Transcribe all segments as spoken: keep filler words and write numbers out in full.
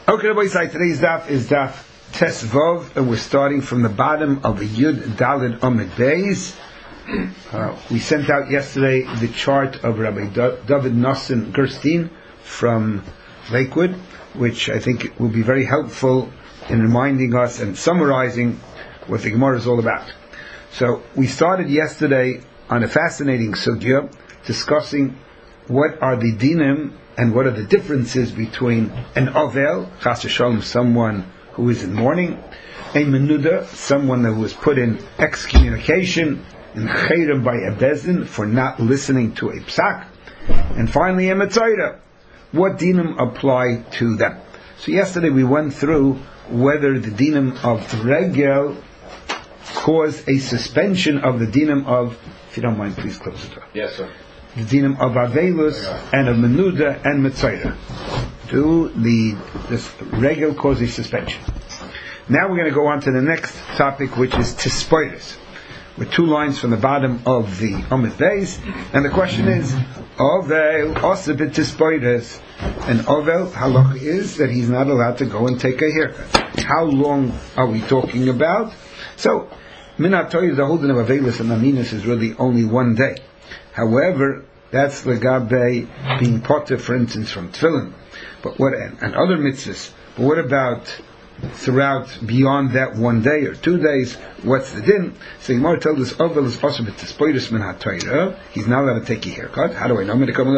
Okay, Rabbi Yisai, today's daf is daf Tesvov, and we're starting from the bottom of the Yud Daled Amud Beis. Uh, we sent out yesterday the chart of Rabbi Do- David Nosson Gerstein from Lakewood, which I think will be very helpful in reminding us and summarizing what the Gemara is all about. So we started yesterday on a fascinating sugya, discussing what are the dinim and what are the differences between an Ovel, Chas v'Shalom, someone who is in mourning, a Menuda, someone that was put in excommunication, in Chayrim by a Bezdin for not listening to a Psak, and finally a Metzayra. What dinim apply to them? So yesterday we went through whether the dinim of Regel cause a suspension of the dinim of, if you don't mind, please close the door. Yes, sir. The dinim of Avelus and of Menuda and Metzayra. Do the this Regel cause a suspension? Now we're going to go on to the next topic, which is Tispoides, with two lines from the bottom of the Amud Beis, and the question is, Ovel osebit Tispoides. And Ovel halach is that he's not allowed to go and take a haircut. How long are we talking about? So, Minat Torah, the whole din of Avelus and Aminus is really only one day. However, that's legabe being potter, for instance, from tefillin. But what and, and other mitzvahs? But what about throughout beyond that one day or two days? What's the din? So Gemara tells us Ovel is possible to spoilus min haTorah. He's not allowed to take a haircut. How do I know?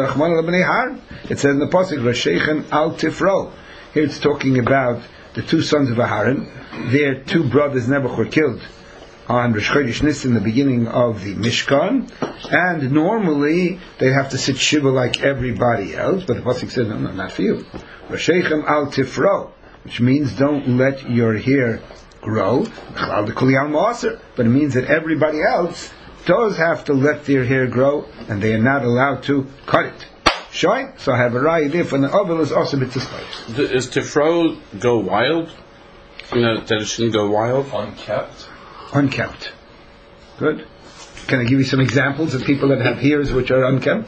It says in the pasuk Rasheichem al Tifro. Here it's talking about the two sons of Aharon. Their two brothers Nebuch were killed on Rosh Chodesh Nisan, the beginning of the Mishkan, and normally they have to sit shiva like everybody else, but the pasuk says, no, no, not for you. Rasheichem al Tifro, which means don't let your hair grow, but it means that everybody else does have to let their hair grow, and they are not allowed to cut it. Shoy? So I have a raya there for the Ovel is also bit disposed. Does Tifro go wild? You know, that it shouldn't go wild? Unkept? Unkept. Good. Can I give you some examples of people that have hairs which are unkempt?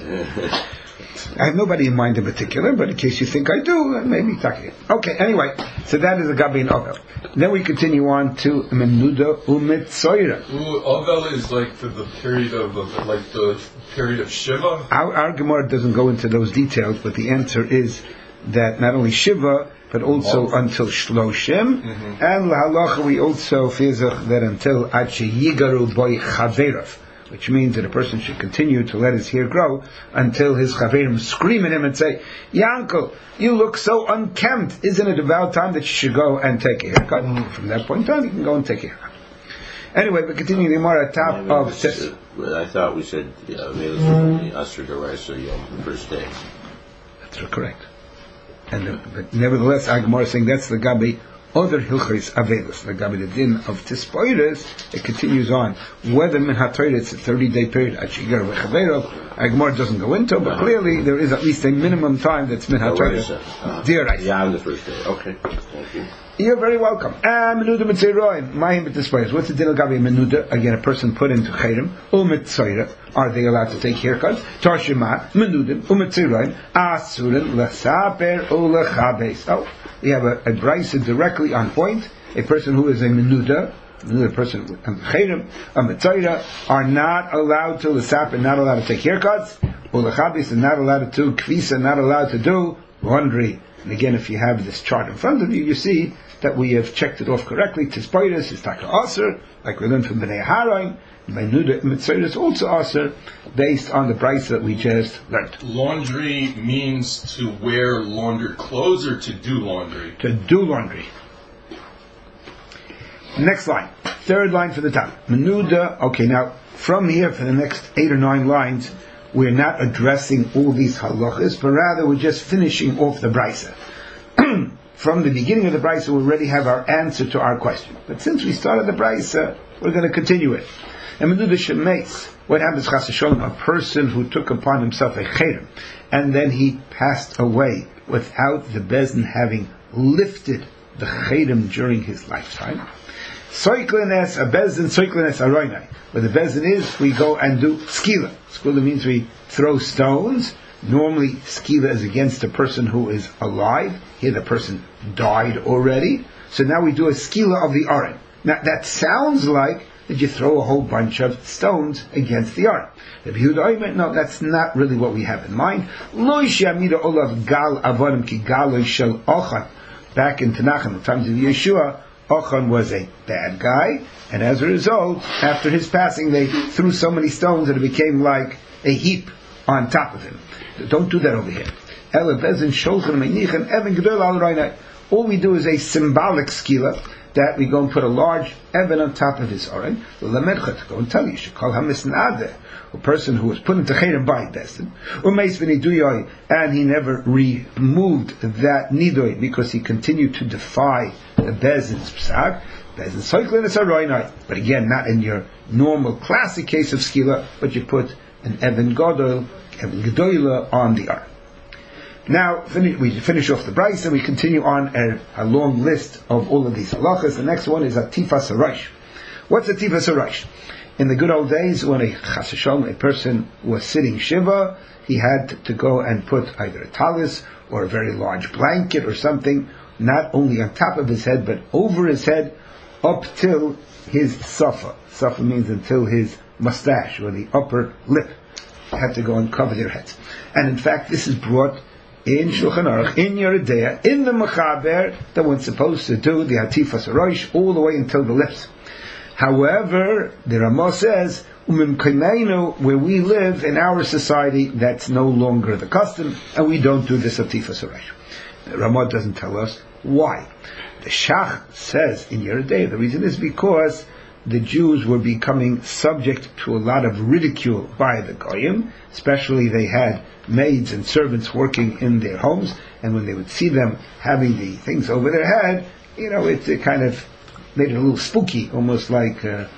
I have nobody in mind in particular, but in case you think I do, maybe talk it. Okay, anyway, so that is a Gabi and Ovel. Then we continue on to Menuda Umetzoira. Ovel is like the, the period of the, like the period of Shiva. Our, our Gemara doesn't go into those details, but the answer is that not only Shiva, but also until Shloshim, mm-hmm. and Lahalacha we also fizach that until Ad Sheyigaru Boy Chaverov, which means that a person should continue to let his hair grow until his Chaverim scream at him and say, Yankel, you look so unkempt, isn't it about time that you should go and take a haircut? Mm-hmm. From that point on, you can go and take a haircut. Anyway, we continue the more at top yeah, of... Tes- I thought we said, yeah, maybe the Asr Garasa Yom, the first day. That's correct. And the, but nevertheless, our Gemara is saying that's the Gabi other Hilchis Avelus, the Gabi the din of Tispoides. It continues on. Whether min haTorah it's a thirty-day period, Achigar v'Chaverov, our Gemara doesn't go into, but clearly there is at least a minimum time that's min haTorah. Dear Reis. Yeah, on the first day. Okay, thank you. You're very welcome. And Menuda Mitzayroim, Mahim B'Tispoides. What's the din of Gabi Menuda? Again, a person put into Chayrim. U'Mitzayra. Are they allowed to take haircuts? Tarshima, Menudim, U'Mitzayroim, Asurin, L'Saper, U'Lechabes. Oh, we have a, a brisa directly on point. A person who is a Menuda, another person with Chayrim, a Mitzayra, are not allowed to L'Saper, not allowed to take haircuts. U'Lechabes, and not allowed to do Kvisa, not allowed to do laundry. And again, if you have this chart in front of you, you see that we have checked it off correctly. Tispoides is Taka Aser, like we learned from Bnei Haroin. Menuda Mitzayra is also Aser, based on the price that we just learned. Laundry means to wear laundered clothes or to do laundry? To do laundry. Next line. Third line for the top. Menuda, okay, now, from here for the next eight or nine lines, we're not addressing all these halachas, but rather we're just finishing off the brisa. From the beginning of the brisa, we already have our answer to our question. But since we started the brisa, we're going to continue it. And Menuda Shemeis, what happens, Chas v'Shalom, a person who took upon himself a chayrim, and then he passed away without the Bezdin having lifted the chayrim during his lifetime. Soiklenes, a Bezdin, Soiklenes Aroinai. Where the Bezdin is, we go and do skila. Skila means we throw stones Normally, skila is against a person who is alive. Here the person died already. So now we do a skila of the aron. Now that sounds like that you throw a whole bunch of stones against the aron. Rabbi Yehuda Omer, no, that's not really what we have in mind. Lo yishamida olav gal avodim ki galo shel Ochan. Back in Tanakh, in the times of Yeshua, Ochan was a bad guy, and as a result, after his passing, they threw so many stones that it became like a heap on top of him. Don't do that over here. All we do is a symbolic skila, that we go and put a large evan on top of his aron. To go and tell you, you should call him a person who was put into chayrim by Bezdin, and he never removed that nidoy because he continued to defy the Bezdin's psak. Bezdin soiklin is a roinai, but again, not in your normal classic case of skila, but you put an evan gadol, evan gedoyla on the aron. Now, finish, we finish off the Bryce and we continue on a, a long list of all of these halachas. The next one is Atifas Harosh. What's Atifas Harosh? In the good old days, when a chas v'shalom, a person was sitting shiva, he had to go and put either a talis or a very large blanket or something, not only on top of his head, but over his head, up till his safa. Safa means until his mustache, or the upper lip. Had to go and cover their heads. And in fact, this is brought in Shulchan Aruch, in Yoreh De'ah, in the Mechaber, that one's supposed to do the Hatifas Harosh all the way until the lips. However, the Ramah says, where we live in our society, that's no longer the custom, and we don't do this Hatifas Harosh. The Ramah doesn't tell us why. The Shach says in Yoreh De'ah, the reason is because the Jews were becoming subject to a lot of ridicule by the Goyim, especially they had maids and servants working in their homes, and when they would see them having the things over their head, you know, it, it kind of made it a little spooky, almost like uh,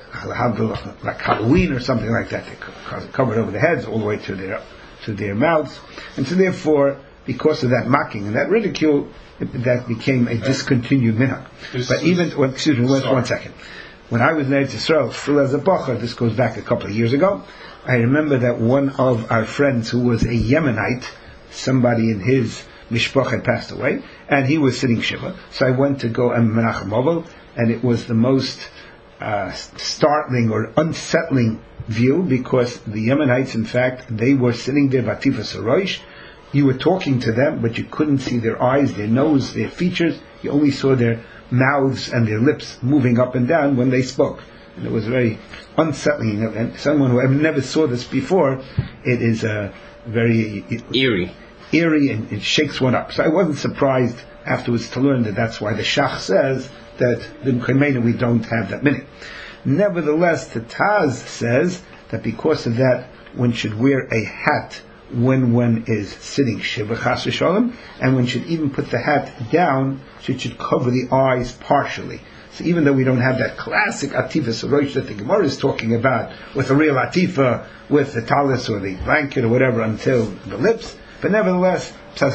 like Halloween or something like that. They covered over their heads all the way to their to their mouths, and so therefore, because of that mocking and that ridicule, it, that became a discontinued minhag. But even, well, excuse me, one, one second. When I was in Eretz Yisrael, still as a bacher, this goes back a couple of years ago, I remember that one of our friends who was a Yemenite, somebody in his mishpach had passed away, and he was sitting shiva. So I went to go and Menachem Ovel, and it was the most uh, startling or unsettling view, because the Yemenites, in fact, they were sitting there, Vatifas Harosh. You were talking to them, but you couldn't see their eyes, their nose, their features. You only saw their mouths and their lips moving up and down when they spoke. And it was very unsettling. And someone who never saw this before, it is uh, very eerie. Eerie, and it shakes one up. So I wasn't surprised afterwards to learn that that's why the Shach says that in Khmeina we don't have that minute. Nevertheless, the Taz says that because of that, one should wear a hat when one is sitting shiva chas v'shalom, and one should even put the hat down, so it should cover the eyes partially. So even though we don't have that classic atifas harosh that the Gemara is talking about, with a real atifa, with the talis or the blanket or whatever until the lips, but nevertheless,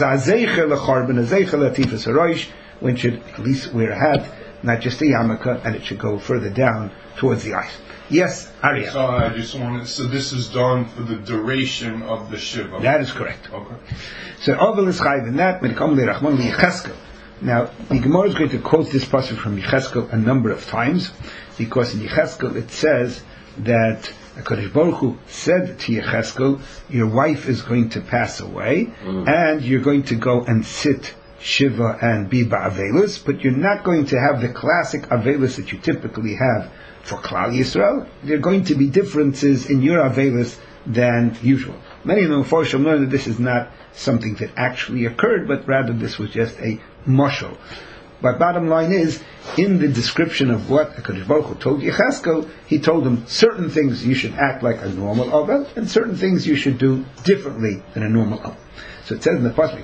one should at least wear a hat, not just a yarmulke, and it should go further down towards the eyes. Yes, Arya. So I just wanted. So this is done for the duration of the shiva. That is correct. Okay. So Ovel is chayiv in that. Now the Gemara is going to quote this passage from Yecheskel a number of times, because in Yecheskel it says that HaKadosh Baruch Hu said to Yecheskel, your wife is going to pass away, mm. and you're going to go and sit shiva and be ba'avelus, but you're not going to have the classic avelus that you typically have for Klal Yisrael. There are going to be differences in your avelus than usual. Many of the Mefarshim learn that this is not something that actually occurred, but rather this was just a mashal. But bottom line is, in the description of what HaKadosh Baruch Hu told Yecheskel, he told him certain things you should act like a normal Ovel, and certain things you should do differently than a normal Ovel. So it says in the pasuk,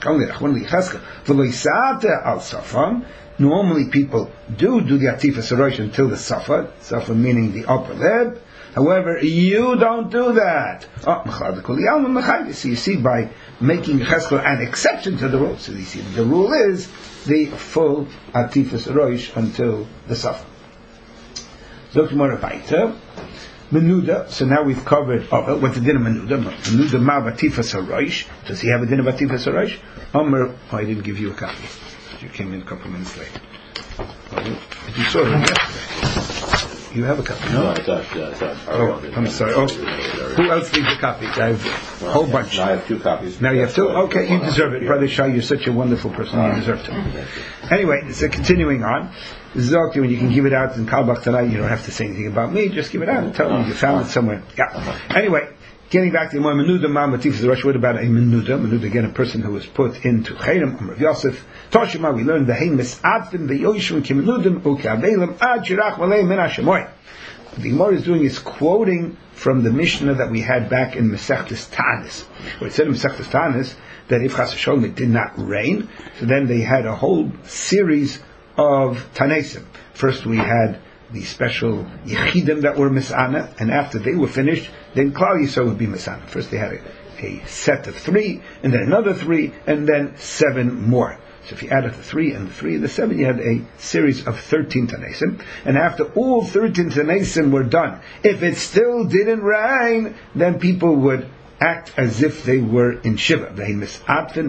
al safam. Normally people do do the atifas harosh until the safa, safa meaning the upper lip. However, you don't do that. Oh, so you see, by making Yecheskel an exception to the rule, so you see the rule is the full atifas harosh until the safa. Zok Gemara Baita. Menuda, so now we've covered, oh, what's the din of Menuda? Menuda ma batifas harosh. Does he have a din of batifas harosh? Omer, oh, I didn't give you a copy. You came in a couple minutes late. Oh, you saw it yesterday. You have a copy, no? No, I thought, uh, I thought. Oh, I'm sorry. Oh, who else needs a copy? I have a whole bunch. I have two copies. Now you have two? Okay, you deserve it. Brother Shai, you're such a wonderful person. You deserve to. Anyway, so continuing on. This is okay when you can give it out in Kalbach tonight. You don't have to say anything about me. Just give it out and tell them you found it somewhere. Yeah. Anyway, getting back to the Menuda, Ma Matif the Rosh. What about a Menuda? Menuda, again, a person who was put into Chayrim, Rav Yosef. Toshima, we learned the Heimis Advin, the Yoshua, Kimenudim, Ukavelim, Ad Shirach Malay Min Hashemoy. What the Gemara is doing is quoting from the Mishnah that we had back in Masechtas Tanis, where it said in Masechtas Tanis that if Chas v'Sholom it did not rain, so then they had a whole series of Tanesim. First we had the special Yechidim that were Misana, and after they were finished, then Klal Yisrael would be Misana. First they had a, a set of three, and then another three, and then seven more. So if you added the three and the three and the seven, you had a series of thirteen Tanesim. And after all thirteen Tanesim were done, if it still didn't rain, then people would act as if they were in Shiva. Until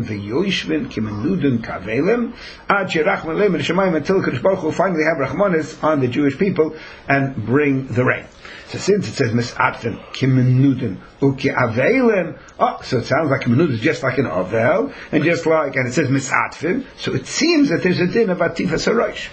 Kadosh Baruch Hu finally have Rachmanis on the Jewish people and bring the rain. So since it says Misatfin, Kimenudin, Uki Avelim, oh, so it sounds like Kimenudin is just like an Avel, and just like, and it says Misatfin, so it seems that there's a din of Atifas Harosh.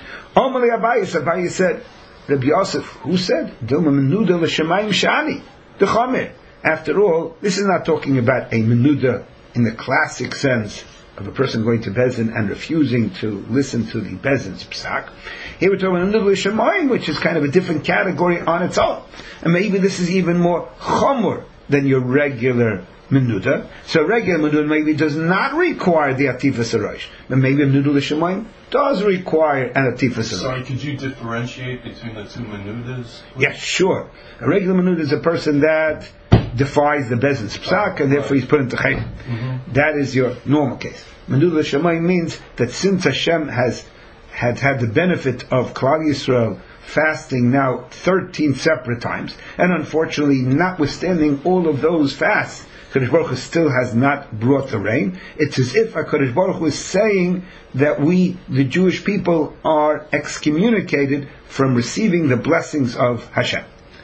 Omali Abayis, Abayis said, Rabbi Yosef, who said? Dilma Menuda l'Shemayim Shani, the Chomer. After all, this is not talking about a Menuda in the classic sense of a person going to Bezin and refusing to listen to the Bezin's psak. Here we're talking about Menuda l'Shemayim, which is kind of a different category on its own. And maybe this is even more Chomer than your regular Menuda. So regular Menuda maybe does not require the Atifas Harosh. But maybe Menuda l'Shemayim does require an Atifas Harosh. Sorry, could you differentiate between the two Menudas? Yes, sure. A regular Menuda is a person that defies the Bezin's psak, and therefore he's put into Chayim. Mm-hmm. That is your normal case. Menuda l'Shemayim means that since Hashem has had had the benefit of Klal Yisrael fasting now thirteen separate times, and unfortunately, notwithstanding all of those fasts, HaKadosh Baruch Hu still has not brought the rain. It's as if HaKadosh Baruch Hu is saying that we, the Jewish people, are excommunicated from receiving the blessings of Hashem.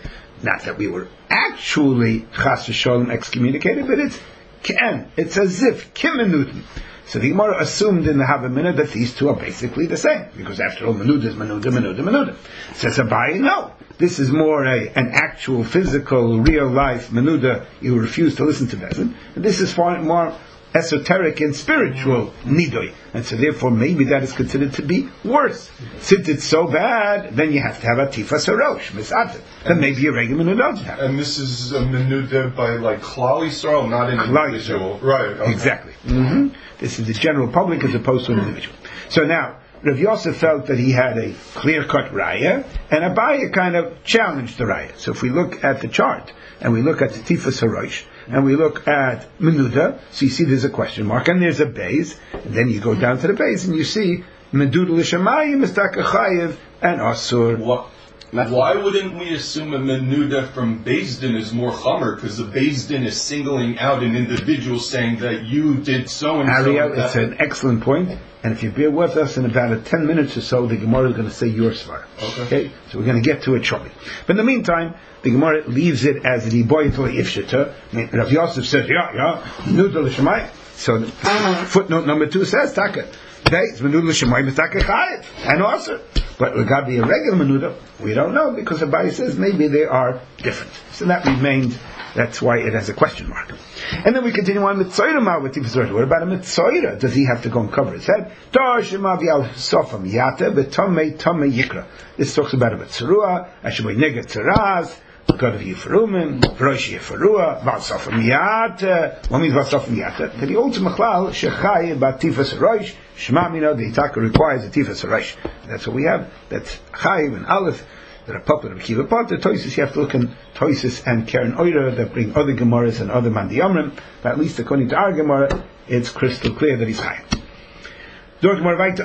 Not that we were actually Chas v'Sholom excommunicated, but it's Ken. It's as if Kimenudin. So the Gemara assumed in the Havamina that these two are basically the same, because after all, Menuda is Menuda, Menuda, Menuda. Says Abaye, no. This is more a, an actual, physical, real life Menuda. You refuse to listen to Bezin. And this is far more esoteric and spiritual Nidoi. And so therefore maybe that is considered to be worse. Since it's so bad, then you have to have a Tifas Harosh, Misatah. Then maybe a regular Menuda doesn't have. And this is a Menuda by like Klal Yisrael, not an individual. Right. Okay. Exactly. Mm-hmm. This is the general public as opposed to an individual. So now, Rav Yosef felt that he had a clear-cut raya, and Abaye kind of challenged the raya. So if we look at the chart, and we look at the Tifas Harosh, and we look at Menuda, so you see there's a question mark, and there's a base, and then you go down to the base, and you see Menuda l'Shemayim, Mistaka Chayev, and Asur. What? Why wouldn't we assume a Menuda from Beis Din is more Chomer? Because the Beis Din is singling out an individual saying that you did so and so. Ariel, it's an excellent point. And if you bear with us in about a ten minutes or so, the Gemara is going to say your svar. Okay. okay. So we're going to get to it shortly. But in the meantime, the Gemara leaves it as the boy until ifshita. Rav Yosef says, yeah, yeah, Menuda l'Shemayim. So footnote number two says, Taka. It's Menuda l'Shemayim, Mistaka Chayev, and also. But regarding a regular Menuda, we don't know, because Abaye says maybe they are different. So that remained, that's why it has a question mark. And then we continue on with Mitzoira Ma with Tifas Harosh. What about a Mitzoira? Does he have to go and cover his head? This talks about a Mitzorua, Ashimoy Negat Tzaraz, God of Yifurumim, Rosh Yifurua, Valsof Miyata. What means Valsof Miyata? That the ultimate Machlal, Shechai, about Tifas Harosh, Shema Mina, the Itaka requires a Tifas Harosh. That's what we have. That's Chayiv and Aleph. That are popular with Kiva Pot. The Toises, you have to look in Toises and Karen Oira that bring other Gemaras and other Mandiyamrim. But at least according to our Gemara, it's crystal clear that he's high. What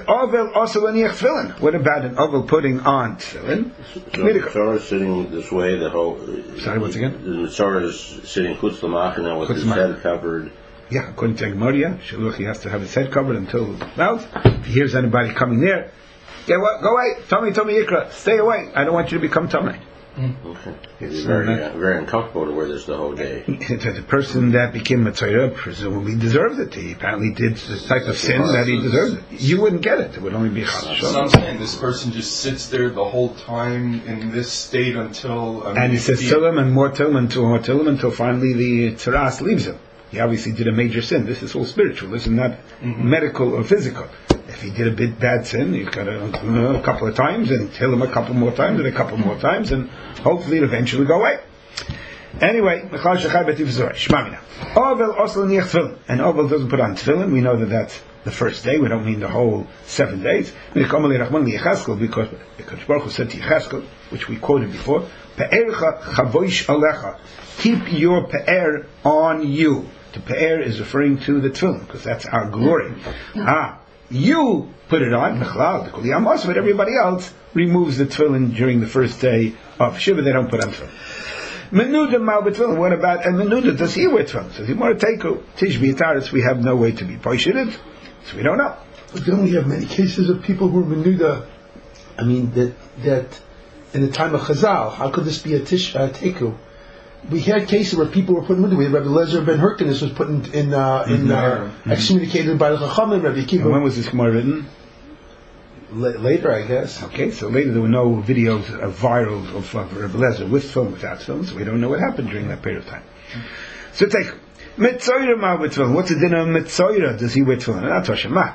about an ovel putting on tefillin? So the Mitzvah is sitting this way, the whole... Sorry, once again? The Mitzvah is sitting chutz l'machana with Chutz his l'machana. head covered. Yeah, according to Gemara, Shaluch, he has to have his head covered until the mouth. If he hears anybody coming near, yeah, well, go away, Tommy, Tommy Yikra, stay away. I don't want you to become Tommy. Okay. It's It's very, not- uh, very uncomfortable to wear this the whole day. The person that became a Tzorah presumably deserved it. He apparently did the type of sin that he deserved it. You wouldn't get it. It would only be So I'm Chalash. saying this person just sits there the whole time in this state until. I mean, And he says the- Tilim and more Tilim until more Tilim until finally the Tzaras leaves him. He obviously did a major sin. This is all spiritual. This is not Mm-hmm. medical or physical. If he did a bit bad sin, you've got to uh, a couple of times and tell him a couple more times and a couple more times, and hopefully it'll eventually go away. Anyway, Mechal Shechai B'Tiv Zorah, Shmamina. Ovel Osel Niach Tefillin. And Ovel doesn't put on Tefillin. We know that that's the first day. We don't mean the whole seven days. Because because Baruch Hu said to Yecheskel, which we quoted before, Pe'ercha Chavoish Alecha. Keep your Pe'er on you. The Pe'er is referring to the Tefillin, because that's our glory. Ah, you put it on, Mechlal, but everybody else removes the Tefillin during the first day of Shiva. They don't put on Tefillin. Menuda mal b'tefillin. What about and Menuda? Does he wear tefillin? Says Yimar Teiku Tishbi Taris. We have no way to be poishited, so we don't know. But don't we have many cases of people who are menuda? I mean, that that in the time of Chazal, how could this be a tish uh, teku? We had cases where people were put in menuda. We had Rabbi Lezer ben Hyrcanus was put in, in, uh, in uh, excommunicated by the Chachamim. Rabbi And when Akiva was this Gemara written? La- later, I guess. Okay, so later there were no videos uh, viral of uh, Rebbe Lezer with film, without film, so we don't know what happened during that period of time. So take Mitzoyra ma b'tefillin. What's the dinner of Mitzoyra? Does he wear tefillin? Not Toshama.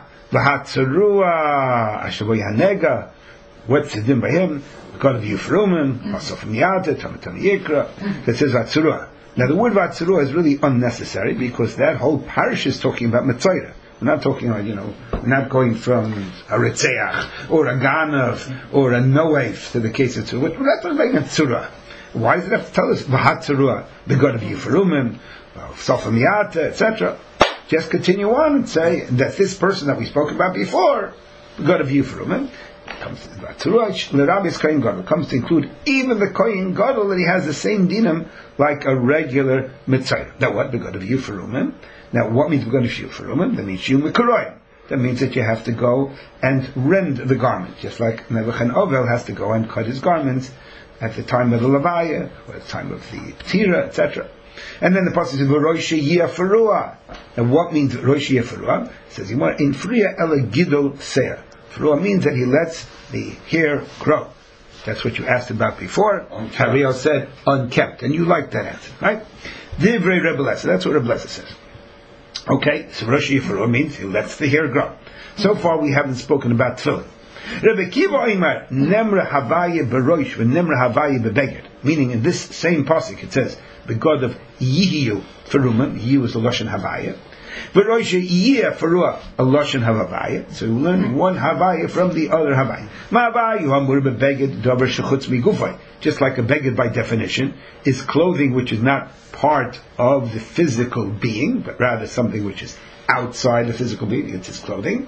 V'hatzarua Ashavoi Hanega. What's the din by him? God of Yufrumim, also from Yata, Tamatami Yikra. That says Vatzarua. Now the word Vatzarua is really unnecessary because that whole parish is talking about Mitzoyra. We're not talking about, you know, we're not going from a Ritzeach or a Ganav or a Noef to the case of Tzurah. We're not talking about Tzurah. Why does it have to tell us Vahat Tzurah, the God of Yifurumim, Sofam Yata, et cetera? Just continue on and say that this person that we spoke about before, the God of Yifurumim, comes to Tzurah, comes to include even the Kohen Gadol, that he has the same dinam like a regular Mitzvah. Now what? The God of Yifurumim. Now, what means we're going to shield for Roman? That means Yom Mikaroyim. That means that you have to go and rend the garment, just like Nebuchadnezzar Ovel has to go and cut his garments at the time of the Levaya, or at the time of the Tira, et cetera. And then the passage says, "Rosh Yefurua." And what means Rosh Yefurua? It says, "In Friya Ela Gidol Seir." Furua means that he lets the hair grow. That's what you asked about before. Hariel said unkept, and you like that answer, right? Divrei Rebbe Lezer. That's what Rebbe Lezer says. Okay, so Rosh Yifurua means he lets the hair grow. So far we haven't spoken about tefillin. Rebbe Kiva Oimar, Nemra Havaya Beroish, Nemra Havaya Bebeged. Meaning in this same pasuk it says, the God of Yihiyu Feruman, Yihiyu is the Lashon Havaya. Beroish Yiyah Ferua, a Lashon Havaya. So we learn one Havaya from the other Havaya. Ma Havayu Hamur Bebeged, Davar Shechutz Migufay. Just like a beged by definition is clothing which is not part of the physical being, but rather something which is outside the physical being. It's his clothing.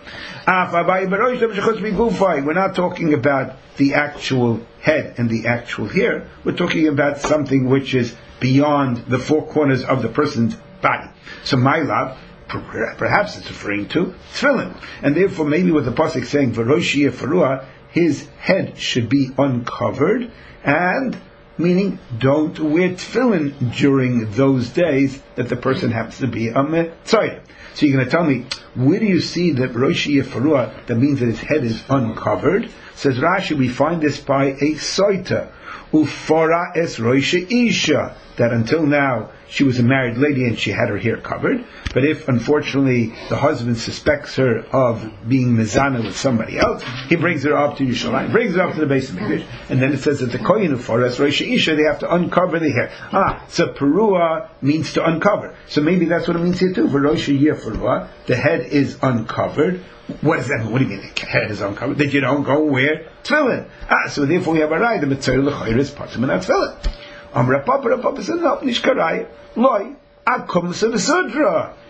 We're not talking about the actual head and the actual hair. We're talking about something which is beyond the four corners of the person's body. So my love, perhaps it's referring to tefillin, and therefore maybe with the pasuk saying V'rosh Yefurua, his head should be uncovered, and meaning don't wear tefillin during those days that the person happens to be a Mitzvah. So you're going to tell me, where do you see that Rosh Yefurua, that means that his head is uncovered? Says Rashi, we find this by a soita, ufara es Rosh Isha, that until now she was a married lady and she had her hair covered. But if unfortunately the husband suspects her of being mezana with somebody else, he brings her up to Yerushalayim, brings her up to the base of Mikdash, and then it says that the kohen ufara es Rosh Isha, they have to uncover the hair. Ah, so perua means to uncover. So maybe that's what it means here too. For Rosh Yefurua, the head is uncovered. What does that mean? What do you mean the head is uncovered? That you don't go wear tefillin. Ah, so therefore we have a right. The mitzvah l'chayr is part of the tefillin. Amra Papa, Papa said no, nishkarai loy akum sevesudra.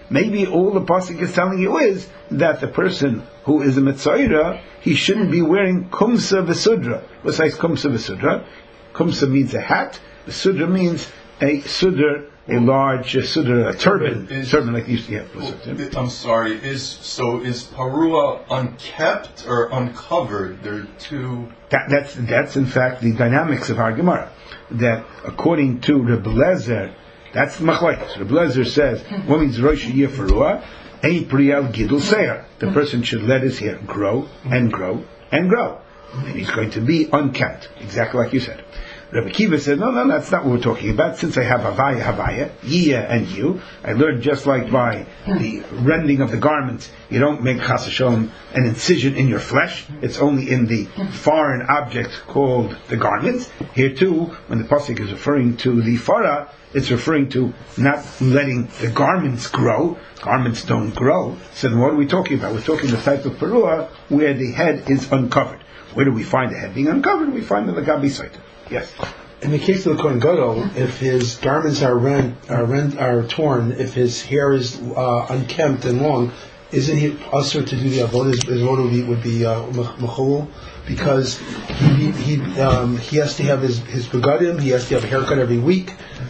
Maybe all the pasuk is telling you is that the person who is a Metzaira, he shouldn't be wearing kumsa v'sudra. Besides kumsa v'sudra, kumsa means a hat, v'sudra means a sudra, a large uh, sudra, a turban, Is, turban like you used to have. well, I'm sorry. Is so is parua unkept or uncovered? They're two. That, that's that's in fact the dynamics of our Gemara. That according to Rebbe Lezer, that's machlekes. Rebbe Lezer says what means rosh yifurua, ein priel gidul seir. The person should let his hair grow and grow and grow, and he's going to be unkept, exactly like you said. Rabbi Kiva said, no, no, that's not what we're talking about. Since I have Havaya, Havaya, Yia, and you, I learned just like by the rending of the garments, you don't make Chas Hashem an incision in your flesh. It's only in the foreign object called the garments. Here too, when the pasuk is referring to the Farah, it's referring to not letting the garments grow. Garments don't grow. So then what are we talking about? We're talking the type of Parua where the head is uncovered. Where do we find the head being uncovered? We find the Gabi Saita. Yes. In the case of the Kohen Gadol, if his garments are rent, are rent, are torn, if his hair is uh, unkempt and long, isn't he usher to do the avodah? His, his avodah would be, would be uh, mechul, because he he um, he has to have his his begadim. He has to have a haircut every week.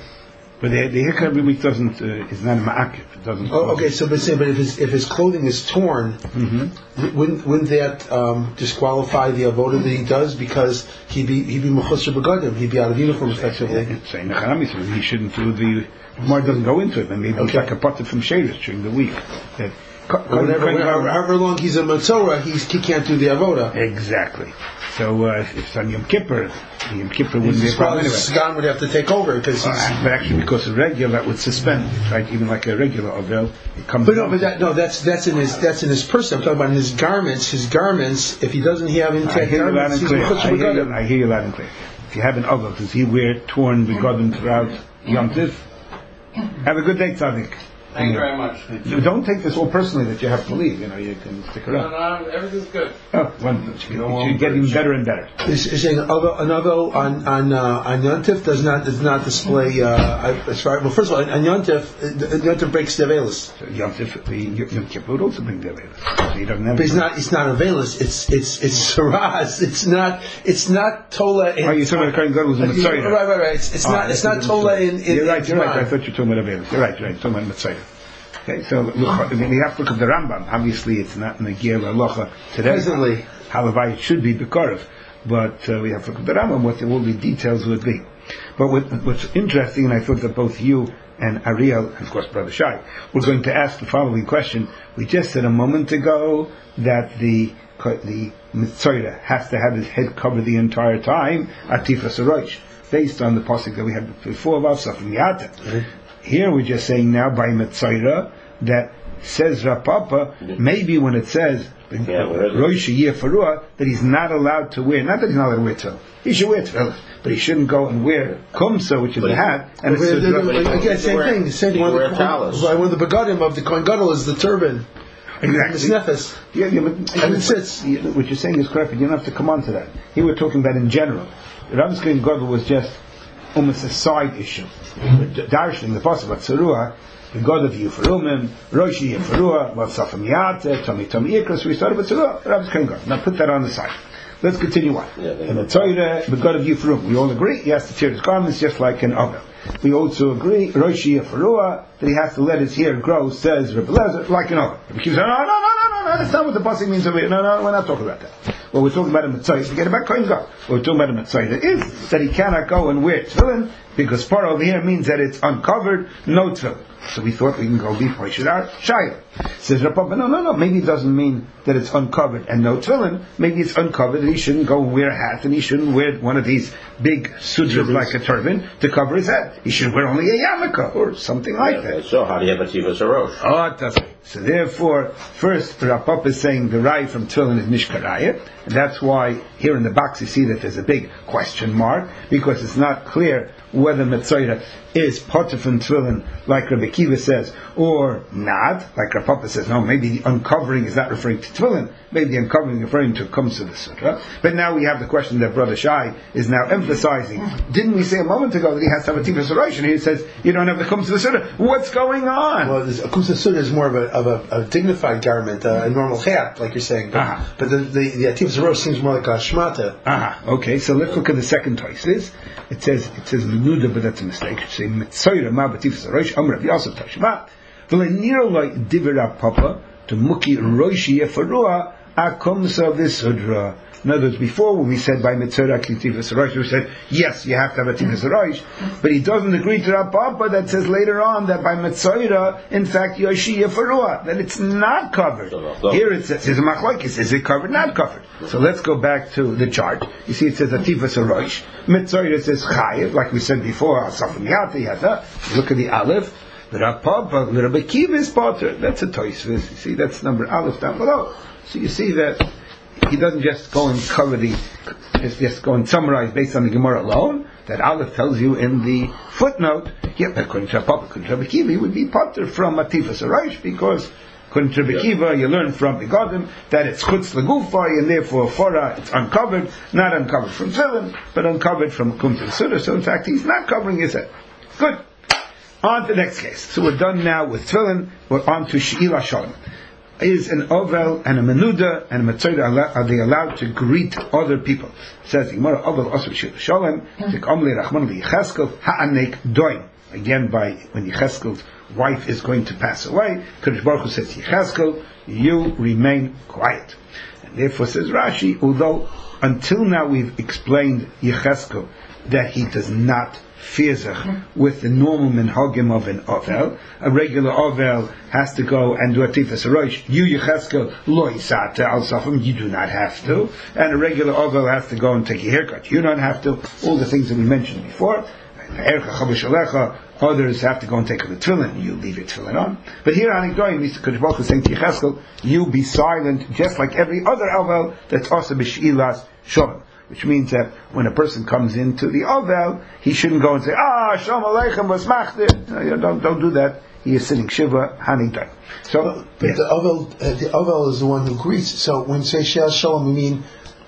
But the, the haircut every week doesn't uh, is not a ma'akif. It doesn't. Oh, okay, so but say, but if his if his clothing is torn, Mm-hmm. wouldn't wouldn't that um, disqualify the avodah that he does, because he'd be he'd be mechusar begadim, he'd be out of uniform effectively. Saying the Chanami says he shouldn't do the. More doesn't go into it, but maybe it's Okay. like a potter from Shadis during the week. That Whenever, whenever, however long he's a Matzorah, he's, he can't do the avodah. Exactly. So uh, if it's on Yom Kippur, Yom Kippur wouldn't be a problem anyway. Sgan would have to take over because he's. Uh, but actually, because of regular, that would suspend it, right? Even like a regular avel, it comes. But no, down. but that, no, that's that's in his that's in his person. I'm talking about his garments. His garments. If he doesn't have I intact hear you loud garments, and he's clear. mechutz I hear, you, begadim. I hear you loud and clear. If you have an avel, does he wear torn begadim throughout Yom Tiv? Have a good day, Tzadik. Thank you very much. You don't take this all personally that you have to leave. You know, you can stick No, around. no, everything's good. Oh, well, it should, it should get even better and better. Is, is saying another another on on uh, on Yontif does not does not display uh, as far. Well, first of all, on Yontif, uh, Yontif breaks the Avelis. So Yom Tif, the Yom Kippur would also bring the Avelis. So he doesn't have. But it's not it's not Avelis. It's it's it's Saraz. It's not it's not Tola. In, Oh, you're talking about Kohen Gadol was a Mitzvah. Right, right, right. It's, it's Oh, not it's not that's Tola in. in You're right. You're right. I in thought you were talking about Avelis. You're right. You're right. You're talking about Mitzvah. Okay, so look, I mean, we have to look at the Rambam. Obviously, it's not in the Gil Alocha today. Presently. However, it should be Bekarev, but uh, we have to look at the Rambam, what the, all the details would be. But what, what's interesting, and I thought that both you and Ariel, and of course Brother Shai, were going to ask the following question. We just said a moment ago that the the Mitzvah has to have his head covered the entire time, Atifa Sarosh, based on the pasuk that we had before about Safim Yata. Mm-hmm. Here we're just saying now by Mitzvah that says Rapapa, maybe when it says Rosh Yefurua, that he's not allowed to wear, not that he's not allowed to wear tefillin, he should wear tefillin, but he shouldn't go and wear kumsa, which is a hat, and But it's the- the- a the- again, same wear- thing. Same he one. can of wear the- talis. One of the begadim of the Kohen Gadol is the turban. exactly. The snefes. Yeah, yeah, but And it sits. you- what you're saying is correct, but you don't have to come on to that. Here we're talking about in general. Rav Kohen Gadol was just almost a side issue. Darshan, the pasuk about Tzarua, the God of Yufurumim, Roshi Yefurua, Vav Safam Yate, Tomi Tomi Ikras, we started with Tzarua, Rav Kohen Gadol. Now put that on the side. Let's continue on. Yeah, they- And the Torah, the God of Yufurumim, we all agree, he has to tear his garments just like an oven. We also agree, Roshi Yefurua, that he has to let his hair grow, says Rebbe Lezer, like an oven. He says, no, no, no, no, no, no, that's not what the pasuk means over here. No, no, we're not talking about that. What we're talking about a Mitzvah, forget about Kohen Gadol. What we're talking about a Mitzvah is that he cannot go and wear tefillin, because part over here means that it's uncovered, no tefillin. So we thought we can go be poished out, Shia. Says Rapapa, no, no, no, maybe it doesn't mean that it's uncovered and no tefillin. Maybe it's uncovered and he shouldn't go and wear a hat and he shouldn't wear one of these big sudras like a turban to cover his head. He should wear only a yarmulke or something like that. So how do you have a tiva sarosh? Oh, it doesn't. So therefore, first, Rapapa is saying the Rai from Tefillin is Nishkaraya, and that's why here in the box you see that there's a big question mark, because it's not clear whether Mitzvah is Potter from Tefillin like Rabbi Akiva says, or not, like Rav Papa says, no, maybe the uncovering is not referring to tefillin, maybe the uncovering is referring to comes to the sutra. But now we have the question that Brother Shai is now emphasizing. Didn't we say a moment ago that he has to have a tifus arosh, and he says, you don't have to come to the sutra. What's going on? Well, this, a kusa sutra is more of a, of a, a dignified garment, uh, a normal hat, like you're saying. But, uh-huh. but the, the, the tifus arosh seems more like a shmata. Uh-huh. Okay, so let's look at the second toises. It says, it says menuda, but that's a mistake. It says, mitzoyra ma b'tifus arosh, amr Rav Yosef tashma, v'lenir loy divera papa, to muki roishi yefarua, akomsa v'sudra. In other words, before when we said by Mitzvah Tifus Rosh, we said, yes, you have to have a Tifus Rosh, but he doesn't agree to Rav Papa that says later on that by Mitzvah, in fact, Yoshi Yefarua, that it's not covered. Here it says, it's a machlokes, is it covered, not covered? So let's go back to the chart. You see it says a Tifus Rosh, Mitzvah says Chayev, like we said before, Asafim Yata Yata, look at the Aleph, the Rav Papa, the Rabbi Kiva is Potter, that's a Toisvis, you see, that's number Aleph down below. So you see that he doesn't just go and cover the, just, just go and summarize based on the Gemara alone. That Aleph tells you in the footnote, yeah, according to Papa, according to Rabbi Kiva, he would be potter from Atifas Araish, because according to Rabbi Kiva, you learn from Begodim that it's chutz legufay, and therefore fora, it's uncovered, not uncovered from tefillin, but uncovered from kum to suda. So in fact, he's not covering his head. Good. On to the next case. So we're done now with tefillin. We're on to she'ila shalom. Is an ovel and a menuda and a mitzvah, are they allowed to greet other people? It says Gemara ovel also she'ila shalom tekamli rachman liYecheskel ha'anek doim. Again, by when Yecheskel's wife is going to pass away, Kadosh Baruch Hu says Yecheskel, you remain quiet. And therefore says Rashi, although until now we've explained Yecheskel that he does not fezach with the normal minhagim of an ovel. A regular ovel has to go and do a tifas arosh. You Yecheskel lo yisata al safim, you do not have to. And a regular ovel has to go and take a haircut. You don't have to. All the things that we mentioned before. Others have to go and take the tefillin. You leave your tefillin on. But here, Anik Mister Kadosh Baruch Hu saying to Yecheskel, you be silent, just like every other ovel that's also b'sh'ilas shalom. Which means that when a person comes into the ovel, he shouldn't go and say, ah, shalom aleichem v'smachtir. No, don't, don't do that. He is sitting shiva, hanig. So, but, but yes. the ovel, uh, the ovel is the one who greets. So when we say shel shalom, we mean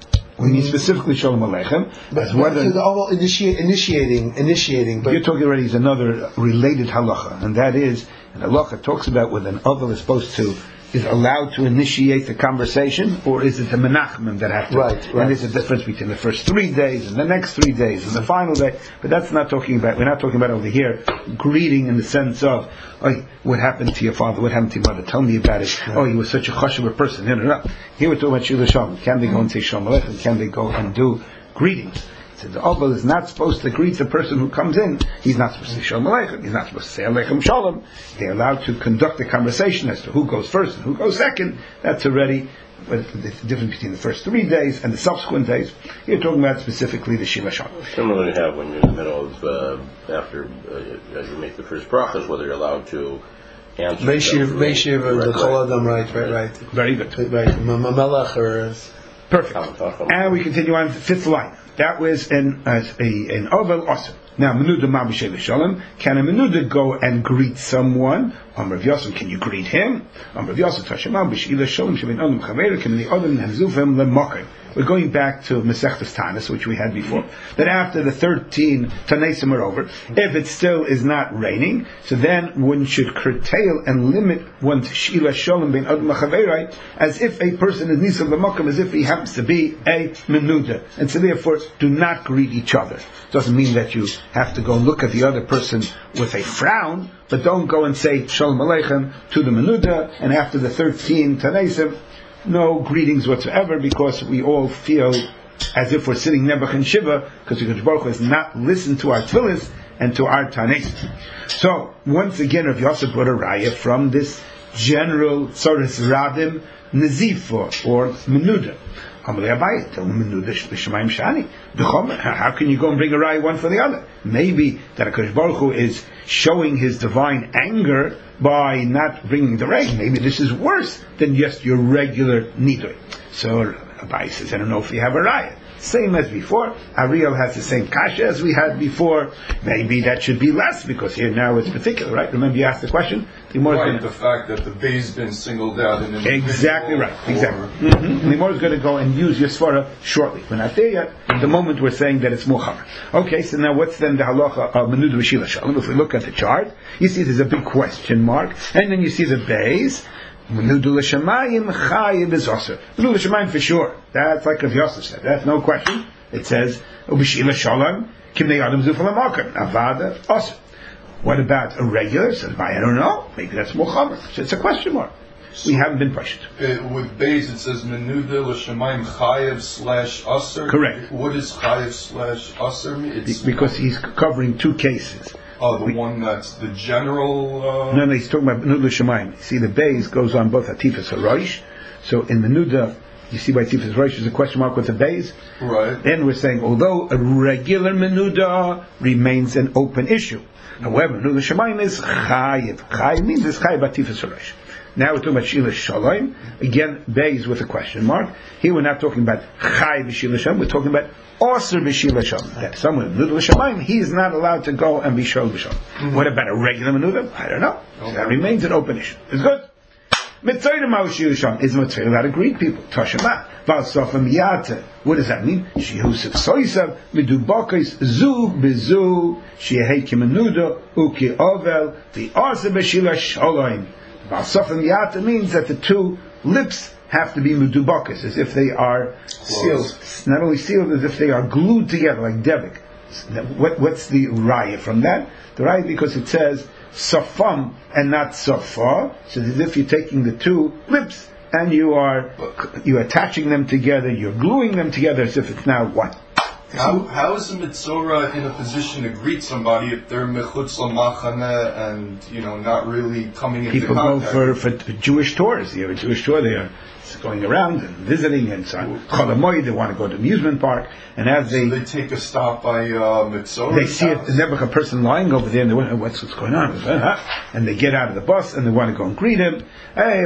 we mean specifically shalom aleichem. But whether the ovel initiate, initiating, initiating. But you're talking already is another related halacha, and that is, and halacha talks about whether an ovel is supposed to. Is allowed to initiate the conversation, or is it the menachmim that have to? Right, right. And there's a difference between the first three days and the next three days and the final day. But that's not talking about. We're not talking about over here greeting in the sense of, oh, what happened to your father? What happened to your mother? Tell me about it. Right. Oh, he was such a chashuv person. No, no, no. Here we're talking about Shila Shalom. Can they go and say Shalom Aleichem? Can they go and do greetings? So the ovel is not supposed to greet the person who comes in. He's not supposed to say Shalom Aleichem. He's not supposed to say Aleichem Shalom. They're allowed to conduct the conversation as to who goes first and who goes second. That's already the difference between the first three days and the subsequent days. You're talking about specifically the Shila Shalom. Similarly, you have when you're in the middle of, uh, after uh, as you make the first brachas, whether you're allowed to answer. Meishiv, Meishiv, and the Chol Adam, right, right, right. Very good. Right, Mamelach or. Perfect. And we continue on to the fifth line. That was an uh, a, an ovel also. Now, menuda ma b'sheva shalom. Can a menuda go and greet someone? Am Rav Yosef, can you greet him? Am Rav Yosef tashema b'sheva shalom shemin adam chaver can the adam hamzufem lemokim. We're going back to Masechtas Tanis, which we had before. That after the thirteen Tanesim are over, if it still is not raining, so then one should curtail and limit one's Shila Shalom ben Adam Chaverai, as if a person is Nisav L'Mokim, as if he happens to be a Menuda. And so therefore, do not greet each other. Doesn't mean that you have to go look at the other person with a frown, but don't go and say Shalom Aleichem to the Menuda, and after the thirteen Tanesim, no greetings whatsoever, because we all feel as if we're sitting Nebuch and Shiva, because the Baruch Hu has not listened to our tefillas and to our tanis. So, once again, Rav Yosef brought a raya from this general Tzoras Radim Nezifah, or Menuda. How can you go and bring a raya one for the other? Maybe that HaKadosh Baruch Hu is showing his divine anger by not bringing the rain. Maybe this is worse than just your regular nidui. So Abai says, I don't know if you have a raya. same as before. Ariel has the same kasha as we had before. Maybe that should be less because here now it's particular, right? Remember you asked the question? The right, the fact that the Beis Din singled out an individual. Exactly right, exactly. Mm-hmm. The Gemara is going to go and use Yisvara shortly. We're not there yet. At the moment we're saying that it's Muhammad. Okay, so now what's then the halacha of Menuda V'Shila Shalom? If we look at the chart, you see there's a big question mark, and then you see the base. Menuda L'Shamayim Chayiv is Aser. Menuda L'Shamayim for sure. That's like Rav Yosef said. That's no question. It says V'Shila Shalom Kimnei Adam Zufal Amakar Avada Aser. What about a regular? So I don't know. Maybe that's Muhammad. So it's a question mark. We haven't been pushed. Uh, with Beis it says Menuda L'Shamayim Chayiv slash Aser. Correct. What does Chayiv slash Aser mean? It's because he's covering two cases. Oh, the we, one that's the general... Uh... No, no, he's talking about Menuda L'Shamayim. See, the Beis goes on both Atifas HaRosh. So in Menuda, you see by Atifas HaRosh there's a question mark with the Beis. Right. Then we're saying, although a regular Menuda remains an open issue. However, Menuda L'Shamayim is Chayiv. Chayiv means it's Chayiv Atifas HaRosh. Now we're talking about Shila Shalom. Again, Beis with a question mark. Here we're not talking about Chai B'Shila Shalom. We're talking about Osir B'Shila Shalom. That someone Menuda L'Shamayim, he is not allowed to go and be Shol B'Shalom. Mm-hmm. What about a regular Menuda? I don't know. Okay. That remains an open issue. It's good. Mitzayim Ma'u Shila Shalom. Is Mitzayim allowed to greet people? Toshema. Val Sofa Miyate. What does that mean? Shehusif Soisav Midubakis Zu B'Zu Shehei Ki Menuda Uki Ovel the Osir B'Shila Shalom. Balsafim Yata means that the two lips have to be medubakas, as if they are sealed. Not only sealed, as if they are glued together, like devik. What, what's the raya from that? The raya is because it says safam and not safa, so it's as if you're taking the two lips and you are you're attaching them together, you're gluing them together as if it's now one. How, how is a Mitzora in a position to greet somebody if they're mechutz l'machane and, you know, not really coming into People contact? go for, for Jewish tours. You have a Jewish tour, they are going around and visiting and so on. Chol HaMoed, they want to go to the amusement park, and as they... So they take a stop by uh, Mitzora? They see it, never a person lying over there, and they wonder, what's, what's going on? And they get out of the bus, and they want to go and greet him. Hey,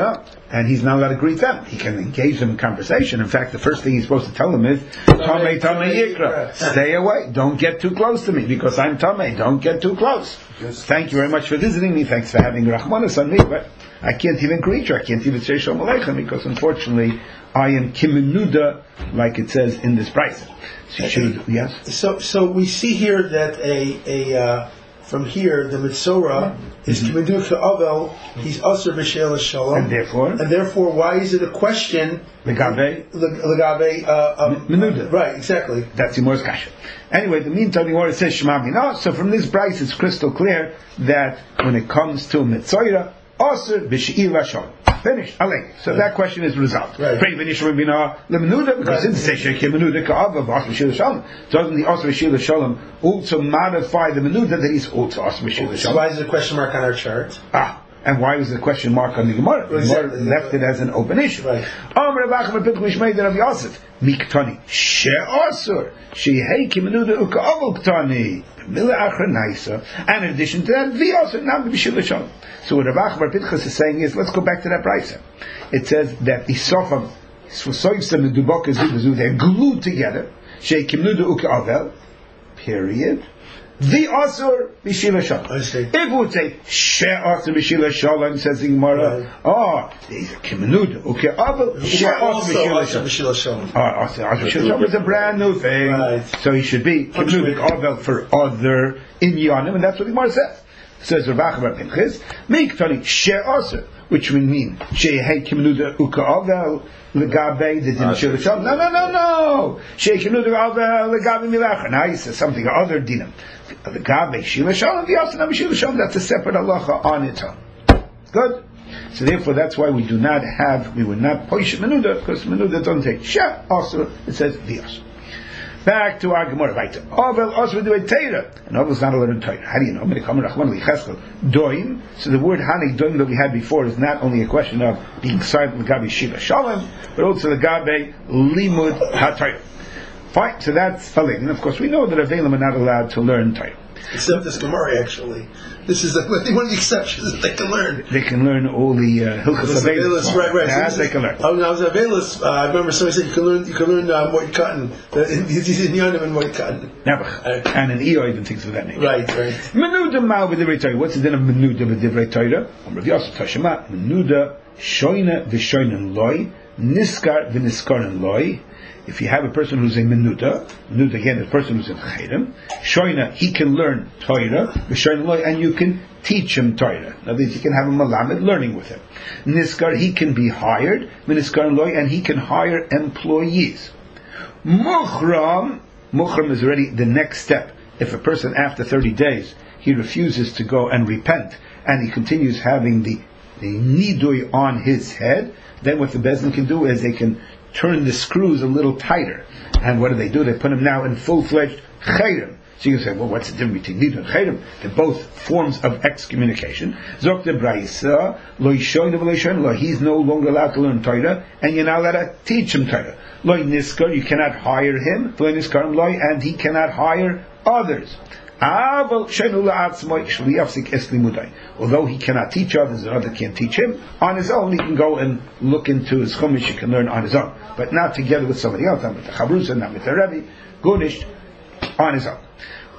and he's not allowed to greet them. He can engage them in conversation. In fact, the first thing he's supposed to tell them is, Tamei, Tamei Yikra. Stay away. Don't get too close to me, because I'm Tamei. Don't get too close. Yes. Thank you very much for visiting me. Thanks for having Rachmanis on me, but I can't even greet you. I can't even say Shalom Aleichem, because unfortunately, I am Kimenuda, like it says in this price. So, should, yes? So, so we see here that a, a, uh, from here, the Mitzora is Kimenuda Ka'avel, he's Asr B'Sheil Shalom. And therefore? And therefore, why is it a question? Legabe? Legabe, uh, um, Menuda. Right, exactly. That's Yimor's Kasha. Anyway, the meantime, the Gemara says Shema Bina. So from this price, it's crystal clear that when it comes to Mitzora, Asr B'Sheil Shalom. Finished. Alek. So that question is resolved. Right. Because since they say Menuda Ka'avav Asr B'Shil Shalom, doesn't the Asr B'Shil Shalom also modify the Menuda that he's also Asr B'Shil Shalom? So why is there a question mark on our chart? Ah. And why was the question mark on the Gemara? The Gemara left it as an open issue. Right. Miktani she'asur shehei kimenuda uka'avul ktani mila achrenaisa. And in addition to that, v'asur nam b'shil shalom. So what Rav Achbar Pinchas is saying is, let's go back to that price. It says that isofam soifsam medubakas zubazu, they're glued together. Shehei kimenuda uka'avul. Period. The Asur B'Shila Shalom. If it would say She Asur B'Shila Shalom, says the Gemara, oh, there's a Kimenuda. Okay, Aval She Asur B'Shila Shalom. Oh, Asur B'Shila Shalom is a brand new thing, right. So he should be Kimenuda Aval for other Inyanim, and that's what the Gemara says. Says Rav Achbar Pinchas, make Tani She Asur, which would mean She Hey Kimenuda Uka Aval. Legabe the din shel shalom. No, no, no, no. Sheikinu the alva legabe milach. Now he says something other dinam. Legabe shel shalom. The asana shel shalom. That's a separate halacha on its own. Good. So therefore, that's why we do not have. We would not push menuda because menuda doesn't take sheh. Also, it says vias. Back to our Gemara. Right. Ovel also do a teira, and Ovel is not allowed to teira. How do you know? Doim. So the word hanik doim that we had before is not only a question of being silent legabe shiva shalom, but also legabe limud haTorah. Fine. So that's falig, and of course we know that Avelim are not allowed to learn Torah. Except this Gemara, actually. This is, I think, one of the exceptions that they can learn. They can learn all the uh, Hilchos Avelis. Right, right. Yeah, so they can learn. Oh, now, as Avelis, uh, I remember somebody said you can learn, you can learn uh, Moed Katan. He's in Yonim and Moed Katan. Never. And an Eo even thinks of that name. Right, right. Menuda Ma'u B'divrei Torah. What's the din of Menuda B'divrei Torah? Rav Yosef Tashema. Menuda Shoina V'Shoinen Loi. Niskar V'Niskarin Loi. If you have a person who's a menuda, menuda again, a person who's in chayrim, shoina, he can learn Torah, and you can teach him Torah. In other words, you can have a malamed learning with him. Niskar, he can be hired, and he can hire employees. Muchram, muchram is already the next step. If a person after thirty days, he refuses to go and repent, and he continues having the, the nidui on his head, then what the Bezdin can do is they can turn the screws a little tighter. And what do they do? They put him now in full-fledged chayrim. So you can say, well, what's the difference between nidui and chayrim? They're both forms of excommunication. Zok de Braisa, lo yishoyna v'lo yishoyna lo, he's no longer allowed to learn Torah, and you're not allowed to teach him Torah. Lo niskar, you cannot hire him, lo niskarim lo, and he cannot hire others. Although he cannot teach others and others can't teach him, on his own he can go and look into his chumash, he can learn on his own, but not together with somebody else, not with the chavrusa, not with the rebbe, gunisht, on his own.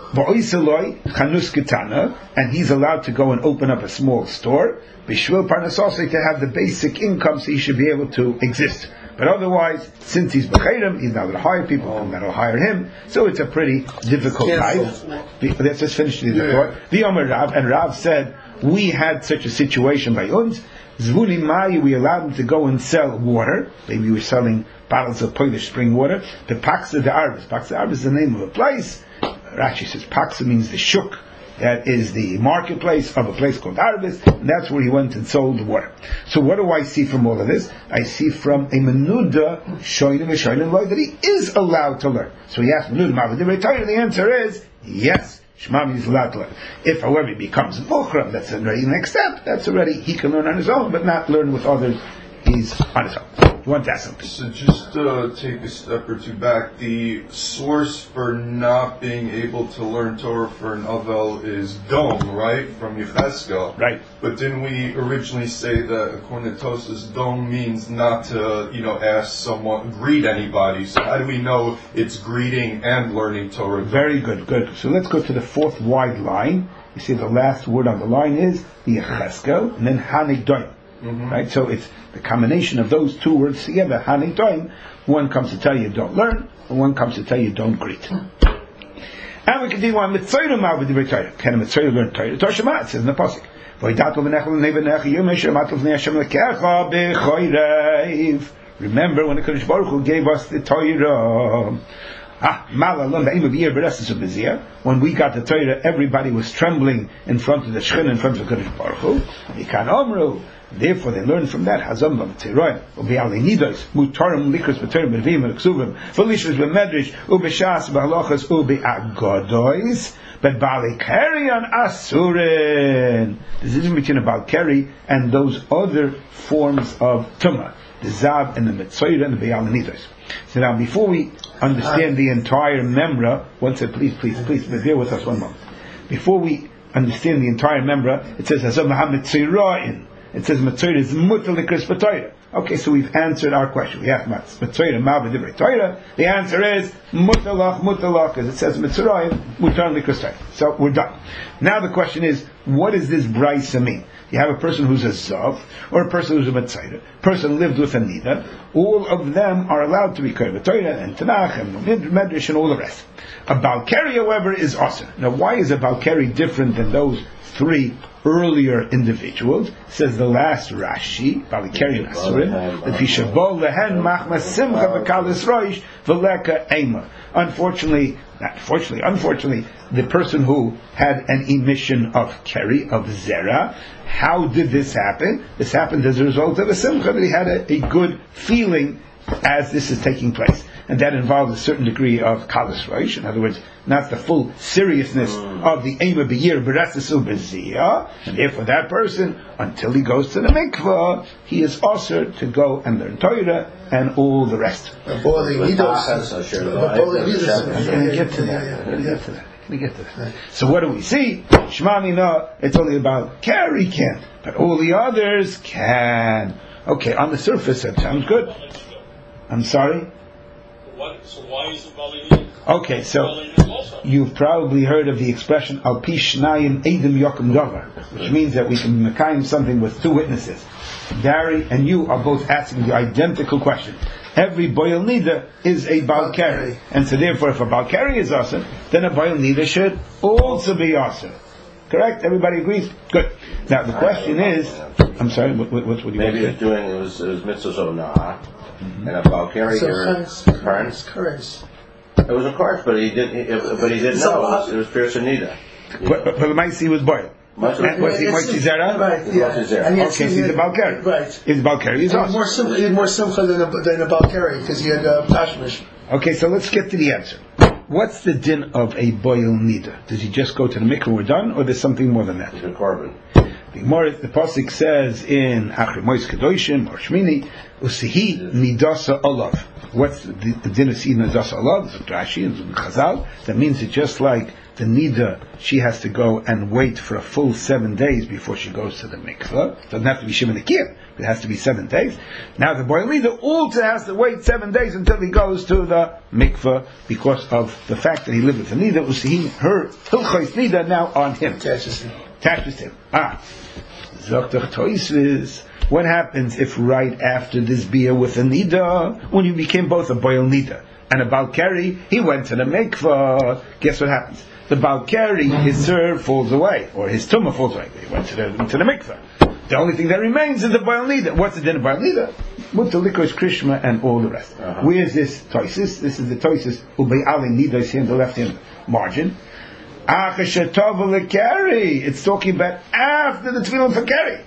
And he's allowed to go and open up a small store, b'shvil parnasosei, to have the basic income, so he should be able to exist. But otherwise, since he's b'chayrim, he's not going to hire people, and that'll hire him. So it's a pretty difficult life. Let's just finish the thought. The Omer Rav, and Rav said, we had such a situation by uns. Zvuli Mai, we allowed him to go and sell water. Maybe we were selling bottles of Polish spring water. The Paxa de Arvis. Paxa de Arvis is the name of a place. Rashi says Paxa means the shuk. That is the marketplace of a place called Arbis, and that's where he went and sold the water. So what do I see from all of this? I see from a menuda shoynim v'shoynim loy that he is allowed to learn. So he asked menuda ma'avadivei Torah, the answer is yes. Shmami is allowed to learn. If, however, he becomes muchram, that's already the next step. That's already he can learn on his own, but not learn with others. He's on his own. You want to ask something? So just uh, take a step or two back. The source for not being able to learn Torah for an Avel is Dom, right? From Yechezkel. Right. But didn't we originally say that, according to Tosas, Dom means not to, you know, ask someone, greet anybody. So how do we know it's greeting and learning Torah? Very good, good. So let's go to the fourth wide line. You see the last word on the line is the Yechezkel, and then Hanig Doim. Mm-hmm. Right, so it's the combination of those two words together. Hanig Doim. One comes to tell you don't learn, and one comes to tell you don't greet. And we continue on Mitzayim Ma'u B'divrei Torah. Can a Mitzayim learn Torah? Torah Shema, it says in the pasuk. Remember when the Kadosh Baruch Hu gave us the Torah. Ah, when we got the Torah, everybody was trembling in front of the Shechinah, in front of the Kadosh Baruch Hu. Therefore, they learned from that. Hazam b'Teiroim, u'be'alei nidos, mutarim likros b'Torah b'Nevim b'Ksuvim, v'lishos b'Medrash, u'b'Shas b'Halachas, u'be'Agodois, but Baalei Keri on Asurin. There's a difference between a Baal Keri and those other forms of Tumah, the Zav and the Metzora and the Be'alei nidos. So now, before we understand the entire Memra, one said, please, please, please, bear with us one moment. Before we understand the entire Memra, it says, Hazam ha'Metzora'in. It says Metzora is mutal likros b'Torah. Okay, so we've answered our question. We have Metzora Ma'u B'divrei Torah. The answer is mutalach, mutalach, because it says Metzora mutal likros Torah. So we're done. Now the question is, what does this brisa mean? You have a person who's a zav, or a person who's a Metzora, a person lived with a nida. All of them are allowed to be Torah, Torah and Tanakh and Medrash and all the rest. A Baal Keri, however, is awesome. Now, why is a Baal Keri different than those three earlier individuals? Says the last Rashi, Baal Keri and Asurin, that Vishabol lehen machmas simcha v'kalis roish v'leka ema. Unfortunately, not unfortunately, unfortunately, the person who had an emission of Keri, of Zera, how did this happen? This happened as a result of a simcha, that he had a, a good feeling as this is taking place. And that involves a certain degree of kalas roish. In other words, not the full seriousness of the Ema B'Yir B'Resasu B'Ziyah. And therefore that person, until he goes to the mikvah, he is also to go and learn Torah and all the rest. I'm going to get to that. I'm going to get to that. Let me get this. So what do we see? Shema Mina, it's only about carry can't, but all the others can. Okay, on the surface that sounds good. I'm sorry? What, so why is the Bali? Okay, so you've probably heard of the expression Al Pi Shnayim Eidim Yokum Davar, which means that we can make something with two witnesses. Gary and you are both asking the identical question. Every boil nida is a bal kari, and so therefore, if a bal kari is awesome, then a boil nida should also be awesome. Correct? Everybody agrees? Good. Now the question is, I'm sorry, what, what, what do you Maybe want it's doing, it was, it was mitzvah zonah, and a bal kari So, here, Charis, Charis. Charis. It was a course, but he didn't, he- but he didn't So, know, it uh, was, it was Pierce and Nida. But, but, but the Maisi was boiled. Much And was he It's- Moichi Zera? Right, yeah. Moichi Zera. And he had Okay, so some- he's a bal kari. Right. Is bal kari is He had awesome. more simcha, he had more simcha than a, than a Balkari, because he had uh, Tashmish. Okay, so let's get to the answer. What's the din of a boil nida? Does he just go to the mikveh, we're done, or there's something more than that? The Corbin. The Gemara, the pasuk says in Achri Mois Kedoshim or Shmini, Usihi nidasa olav. What's the, the din of Usihi nidasa olav? It's Rashi and Chazal. That means it's just like the nida, she has to go and wait for a full seven days before she goes to the mikveh. It doesn't have to be Shimon Akir. It has to be seven days. Now the boy nida also has to wait seven days until he goes to the mikveh because of the fact that he lived with the nida. Usihi, her hilchos nida now on him. Attaches him. Attaches him. Ah. Zoktach Toisvis. What happens if right after this beer with a nida, when you became both a boil nida and a balkari, he went to the mikveh? Guess what happens? The balkari, his serve falls away, or his tumah falls away. He went to the to the mikveh. The only thing that remains is the boil nida. What's the din of boil nida? Mutalikosh Krishma and all the rest. Uh-huh. Where is this Toisis? This is the Toisis Ubei Ali nida is here in the left hand margin. It's talking about after the tefillin for carry.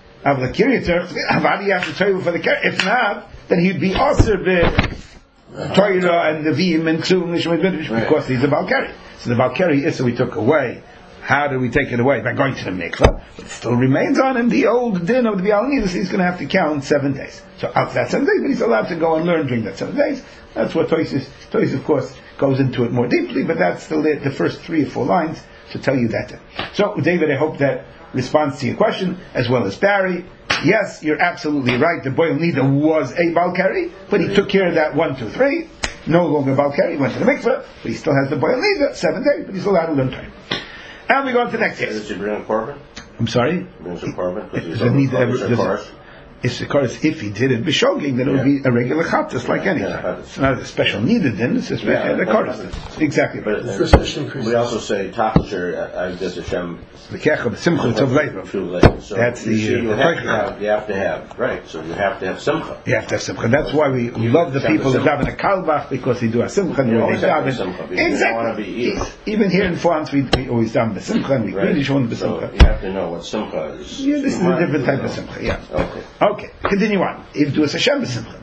If not, then he'd be also the Torah and the Vim and Ksum because he's a Balkari. So the Balkari is so we took away. How do we take it away? By going to the mikveh. But it still remains on him the old din of the Bialnidus. He's going to have to count seven days. So after that seven days, but he's allowed to go and learn during that seven days. That's what Tosis, Tosis of course, goes into it more deeply, but that's still the, the first three or four lines to tell you that. So, David, I hope that responds to your question, as well as Barry. Yes, you're absolutely right. The boil nida was a balkari, but he took care of that one, two, three. No longer balkari. He went to the mikveh, but he still has the boil nida, seven days, but he's allowed to learn time. And we go on to the next case. Did you bring a Corbin? I'm sorry? He brings a Corbin? Because he's Does it need over ever- the does it- course. It's of course, if he did it b'shoging, then it would Yeah. be a regular chattas like any Yeah, time. chatas. It's not a special needed din, it's a special Yeah, yeah, that's- Exactly. But For special increase. we also say Tachlisher, I guess Hashem. The kech of simcha tov leiva. True leiva. So That's you the, see, uh, you have to have, you have to have, right, so you have to have Simcha. You have to have simcha. That's why we love the have people the that daven a kalbach because they do a simcha and You they always have the daven. simcha because you don't want to be evil. Even here in France, we, we always daven the simcha and we Right. really show the So simcha. you have to know what Simcha is. Yeah, this is a different type of simcha. Yeah. Okay. Okay, continue on. If do a Hashem b'simcha.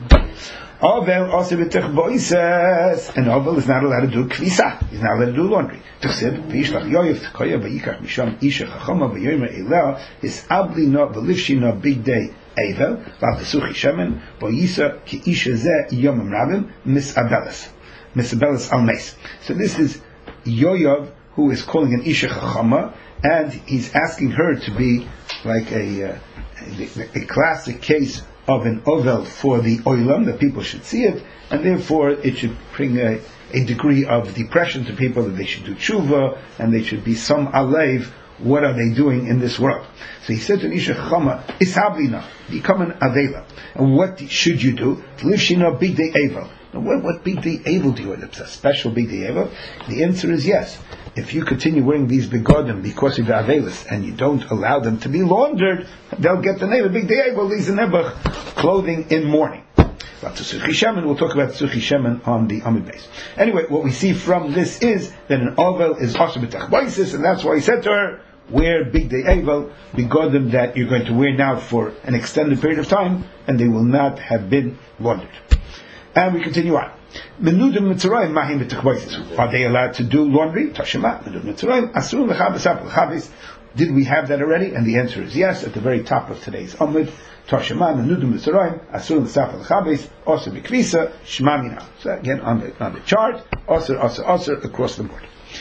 Ovel also b'tich boises, and Ovel is not allowed to do kvisa. He's not allowed to do laundry. Tuchsid, v'yishlach yoyev t'koya v'yikach misham isha chachoma v'yoymer elel is abli no v'livshi no big day evel v'avdesuchi shemen boisa ki isha ze yomim rabim misabelis misabelis al mes. So this is Yoyev who is calling an isha chachoma, and he's asking her to be like a uh, a, a classic case of an ovel for the oilam, that people should see it, and therefore it should bring a, a degree of depression to people that they should do tshuva, and they should be some alev, what are they doing in this world? So he said to Isha Chama, Ishablina, become an avela. And what should you do? Live shina big day avel. Now what, what big day avel do you want? It's a special big day avel? The answer is yes. If you continue wearing these begodim because of the avelis and you don't allow them to be laundered, they'll get the name of big day avel, these nebuch, clothing in mourning. We'll talk about Tzuchi Shemen on the Amid base. Anyway, what we see from this is that an ovel is also b'tachbaisis, and that's why he said to her, wear big day avel, begodim that you're going to wear now for an extended period of time, and they will not have been laundered. And we continue on. Menudim mitzrayim mahim b'tachbaisis. Are they allowed to do laundry? Tashema. Menudim mitzrayim asur l'chabes l'chabes. Did we have that already? And the answer is yes, at the very top of today's Amid. Tashema menudim mitzrayim asur l'saf l'chabes also b'kvisa shma mina. So again on the on the chart, also also also across the board.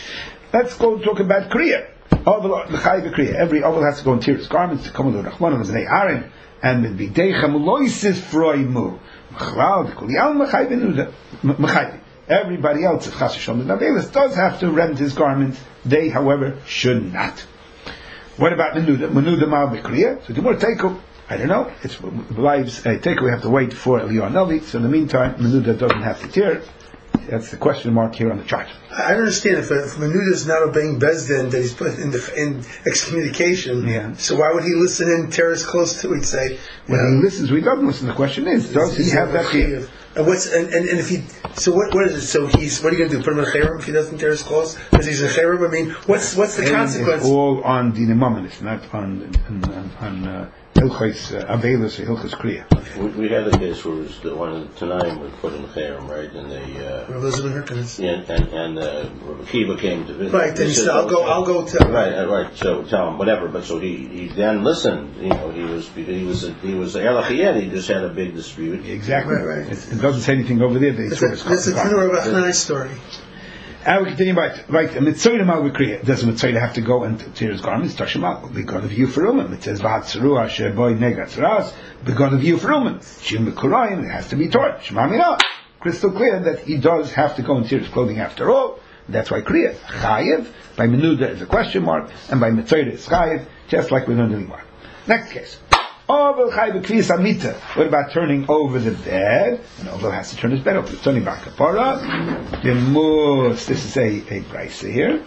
Let's go talk about Kriya. Ovel Mechayiv Kriya. Every Ovel has to go and tear his garments to come with the Rachman of the Bnei Aaron, and with Bidechem Loises Froimu. Mechlal Kol Yal Mechayiv Menuda Mechayiv. Everybody else, if Chas V'Shalom Navelis, does have to rend his garments. They, however, should not. What about Menuda? Menuda Mal B'Kriya. So Gemara Teiku. I don't know. It's lives uh, Teiku. We have to wait for Eliyahu Navi. So in the meantime, Menuda doesn't have to tear. That's the question mark here on the chart. I don't understand if, if Menuda is not obeying Bezdin that he's put in, the, in excommunication. Yeah. So why would he listen in tear his clothes to? He'd say when know, he listens, we don't listen. The question is, does he have that chiyuv? And what's and, and, and if he so what what is it? So he's what are you going to do? Put him in a cherub if he doesn't tear his clothes because he's a cherub? I mean, what's what's the and consequence? It's all on dinamam. It's not on on, on uh, Hilchos Avelus or Hilchos Kriya. We, we had a case where it was the one of the Tanaim was put in the Cherem, right? And they uh, Elizabeth Hurkins. Yeah, and and uh, Kiva came to visit. Right, then he said, "I'll go, I'll go tell." Right, uh, right. So tell him whatever. But so he, he then listened. You know, he was he was a, he was a Elachiyed. He just had a big dispute. Exactly. Right, right. It, it doesn't say anything over there. They That's a, that's a Tanur of Achnai story. And we continue right. Right. A Mitzvah Mal B'Kriya. Does a Mitzvah have to go and tear his garments? Tashamal. Begun of you for Uman. It says V'Hatzarua Asher Boy Negatzaras. Begun of you for Uman. Shim B'Kurayim. It has to be torn. Shema Mina. Crystal clear that he does have to go and tear his clothing after all. That's why Kriya Chayiv by Menuda is a question mark, and by Mitzvah is Chayiv, just like we learned in the Gemara. Next case. Ovel Chayiv B'Kriyas Amita. What about turning over the bed? And Ovel has to turn his bed over. Turning back kapara. Demus. This is a a brisa here.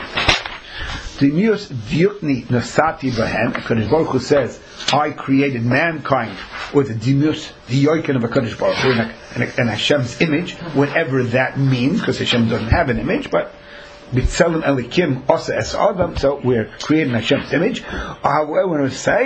Demus Diukni Nasati Bahem. Kadosh Baruch Hu says, I created mankind with the Demus, the Yoikin of a Kadosh Baruch Hu, and, and Hashem's image, whatever that means, because Hashem doesn't have an image, but B'Tselem Elikim Osa Es Adam, so we're creating Hashem's image. However, when we say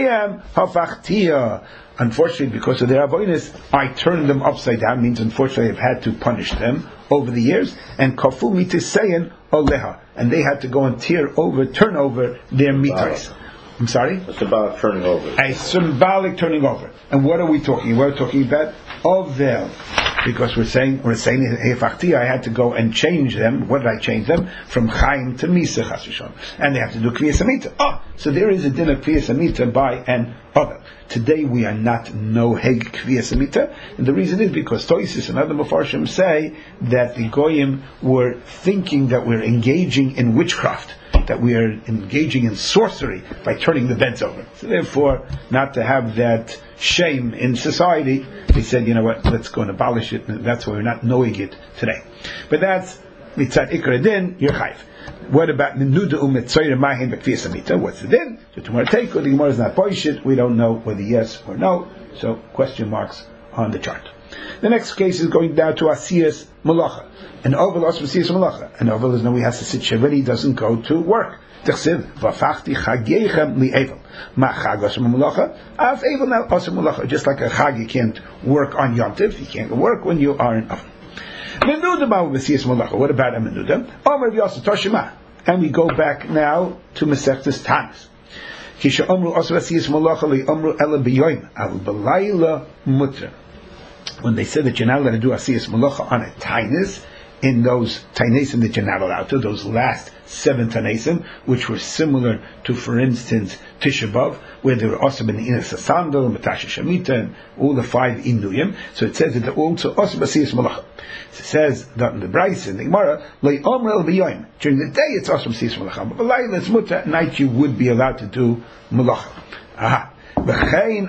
Hafachtia, unfortunately, because of their avoidance, I turned them upside down. Means, unfortunately, I've had to punish them over the years. And Kafu Mitisayin Oleha, and they had to go and tear over, turn over their mitres. I'm sorry? It's about turning over. A symbolic turning over. And what are we talking? We're talking about Ovel. Because we're saying, we're saying, Hefachti, I had to go and change them. What did I change them? From Chaim to Misa, Chas v'Shalom. And they have to do Kriyas Amita. Oh, so there is a din of Kriyas Amita by an Ovel. Today we are not noheg Kriyas Amita. And the reason is because Toisis and other Mefarshim say that the Goyim were thinking that we're engaging in witchcraft, that we are engaging in sorcery by turning the beds over. So therefore, not to have that shame in society, they said, you know what, let's go and abolish it, and that's why we're not knowing it today. But that's mitzat ikra din, you're chayv. What about Menuda u'metzoyre mahim b'kviyas amita? What's the din? The Gemara take, the Gemara is not boishit, we don't know whether yes or no, so question marks on the chart. The next case is going down to Asiyas Malacha. An Ovel also Asiyas Malacha. An Ovel is no, he has to sit shiva, he doesn't go to work. Tichsiv, v'afachti chageichem li Evel. Ma chag osem malacha, af Evel now osem malacha. Just like a chag, you can't work on Yom Tov, you can't work when you are in Ovel. Menuda ma'u Asiyas Malacha. What about a Menuda? Omer v'yosef toshima. And we go back now to Masechtas Tanis. Kisha omru osem Asiyas Malacha li omru ela b'yoyim, av b'layla mutter. When they said that you're not allowed to do Asiyas Malacha on a Tainus, in those Tainesim that you're not allowed to, those last seven Tainesim, which were similar to, for instance, Tisha B'Av, where they were also in Ines Asandal, Matasha Shemitah, and all the five Induyim. So it says that they're also also Asiyas Malacha. It says that in the Bryce, in the Gemara, Lei Omer El B'Yoyim. During the day it's also Asiyas Malacha, but B'Layla it's Mutter, at night you would be allowed to do Malacha. Aha. The same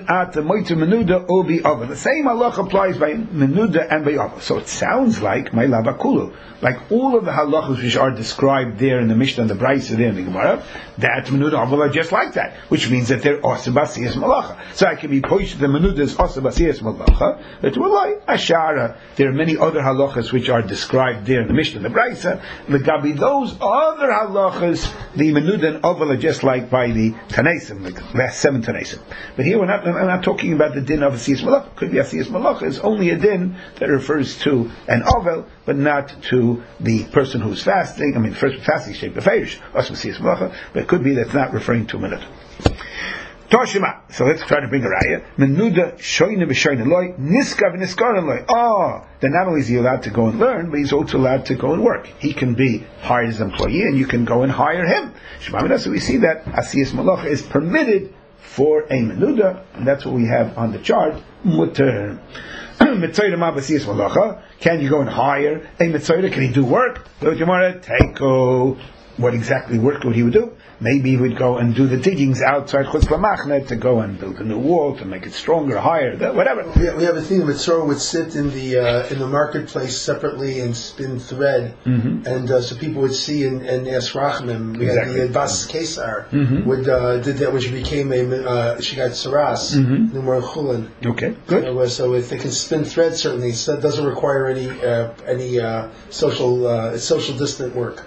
halach applies by Menuda and by Ovel. So it sounds like my lavakulu, like all of the halachas which are described there in the Mishnah and the Brayso there in the Gemara, that Menuda Ovel are just like that, which means that they're also basiyas malacha. So I can be pushed the Menuda is also basiyas malacha, but walai ashara. There are many other halachas which are described there in the Mishnah and the Brayso. The gabi those other halachas, the Menuda and Ovel are just like by the Tanesim, like the last seven Tanesim. But here we're not, we're not talking about the din of Asiyas Malacha. Could be Asiyas Malacha. It's only a din that refers to an Ovel, but not to the person who's fasting. I mean, first fasting shape the Feish, also Asiyas Malacha, but it could be that it's not referring to a minute. Toshima. So let's try to bring a raya. Menuda shoyne b'shoyne loy, niska v'niskaran loy. Oh, then not only is he allowed to go and learn, but he's also allowed to go and work. He can be hired as an employee, and you can go and hire him. So we see that asiyas malacha is permitted for a menuda, and that's what we have on the chart. Mutter. Can you go and hire a mitzvah? Can he do work? What exactly work would he would do? Maybe he would go and do the diggings outside Chutz Lamachne to go and build a new wall to make it stronger, higher, whatever. We have, we have a thing. The mitzvah would sit in the uh, in the marketplace separately and spin thread, mm-hmm. and uh, so people would see and, and ask Rachmim. We exactly. had the Bas Kesar mm-hmm. would uh, did that, which became a uh, she got Saras, mm-hmm. Numar Chulin. Okay, good. So, uh, so if they can spin thread, certainly so it doesn't require any uh, any uh, social uh, social distant work.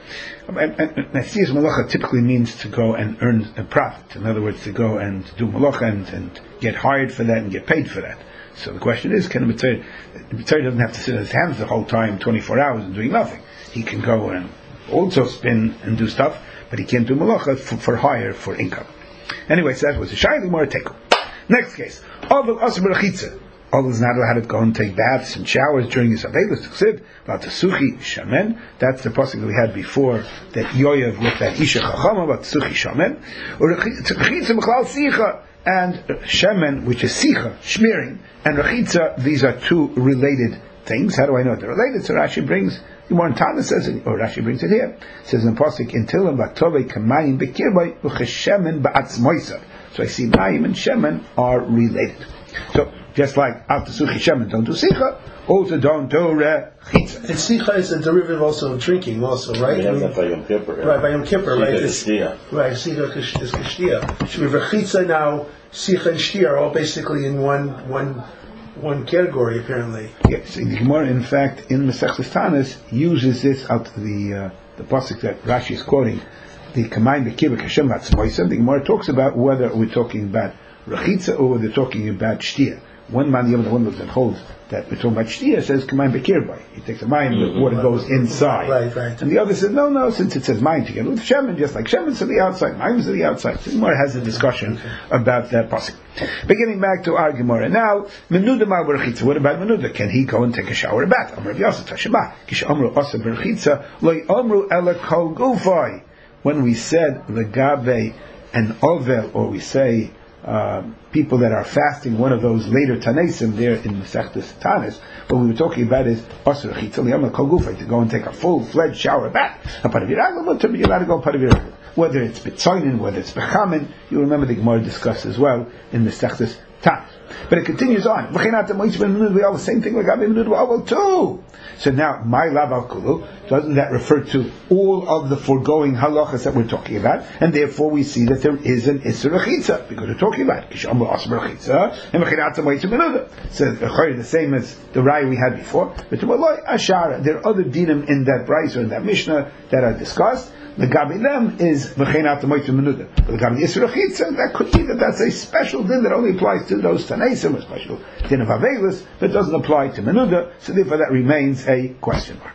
Nasiyas malacha typically means to go and earn a profit. In other words, to go and do malacha and, and get hired for that and get paid for that. So the question is, can a mitzvah, the mitzvah doesn't have to sit on his hands the whole time, twenty-four hours, and doing nothing. He can go and also spin and do stuff, but he can't do malacha for, for hire, for income. Anyway, so that was a shayla more tekel. Next case. Ovel asr b'rachitza. All is not allowed to go and take baths and showers during his Avelis Tuksiv, about the Suchi Shamen. That's the pasuk that we had before, that Yoyev with that Isha Chachama, about Suchi Shamen. Or Rechitza B'chlal Sicha, and Shemen, which is Sicha, smearing, and Rechitza, these are two related things. How do I know they're related? So Rashi brings, the more Tana says it, or Rashi brings it here. It says in the pasuk, Intilim B'Tovei Kamayim B'Kirbay, U'Cheshemen B'Atzmoisa. So I see Mayim and Shemen are related. So, just like after Suchi Shemen, don't do Sicha, also don't do Rechitza. And Sicha is a derivative also of drinking, also, right? We have that by Yom Kippur. Right, by Yom Kippur, right? Sicha Right, Sicha is Kishtia. So with Rechitza now, Sicha and Shtia are all basically in one one one category, apparently. Yes, the Gemara, in fact, in Masechtas Tanis, uses this out of the uh, the pasuk that Rashi is quoting, the Kamayim B'Kibbuk Hashem Batzmoisem. The Gemara talks about whether we're talking about Rechitza or whether we're talking about Shtia. One man, the other one that holds that we're talking about Shtia says Kamayim B'Kirbay. He takes a mayim, the water goes inside. Right, right. And the other says, no, no, since it says mayim together with Shemen, just like Shemen's to the outside, mayim's to the outside. So the Gemara has a discussion about that pasuk. Beginning back to our Gemara now, Menuda ma b'rechitza. What about Menuda? Can he go and take a shower or bath? Amar Yosef Tashema. Kish amru asa b'rechitza loy amru ela kol gufay. When we said legabe and ovel, or we say Uh, people that are fasting, one of those later Tanesim there in Masechtas Tanis, what we were talking about is Asr Rechitza L'Yom Kol Gufay, to go and take a full-fledged shower bath. A part of your agla, but you're allowed to go part of your agla. Whether it's B'tzoinin, whether it's B'chamin, you remember the Gemara discussed as well in Masechtas Tanis. But it continues on. We all the same thing like Abi Menuda Awal too. So now, my lav al kulu, doesn't that refer to all of the foregoing halachas that we're talking about? And therefore we see that there is an Isser Rechitza, because we're talking about Kishamru Asr Rechitza, and Mechinat Moitz Menuda. So the same as the Rai we had before. But Ashara, there are other dinim in that Bryce or in that Mishnah that are discussed. The Gabi them is Mechinat Moitz Menuda. But the Gabi Isser Rechitza, that could be that that's a special din that only applies to those Tanesim, a special din of Avelis, that doesn't apply to Menuda, so therefore that remains a question mark.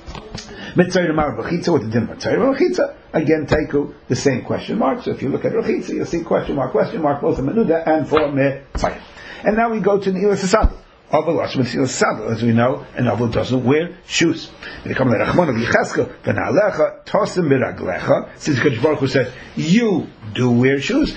Mitzayir Mar Rechitza, what the din of Mitzayir Rechitza? Again, Teiku, the same question mark. So if you look at Rechitza, you'll see question mark, question mark, both for Menuda and for Mitzayir. And now we go to Ne'ilas Sasad. Aval Ashman Silas Sadal, as we know, and Aval doesn't wear shoes. They come like Rachman of Yicheskel, V'na'alecha, Tosim B'raglecha, since Kodesh Baruch Hu says, you do wear shoes,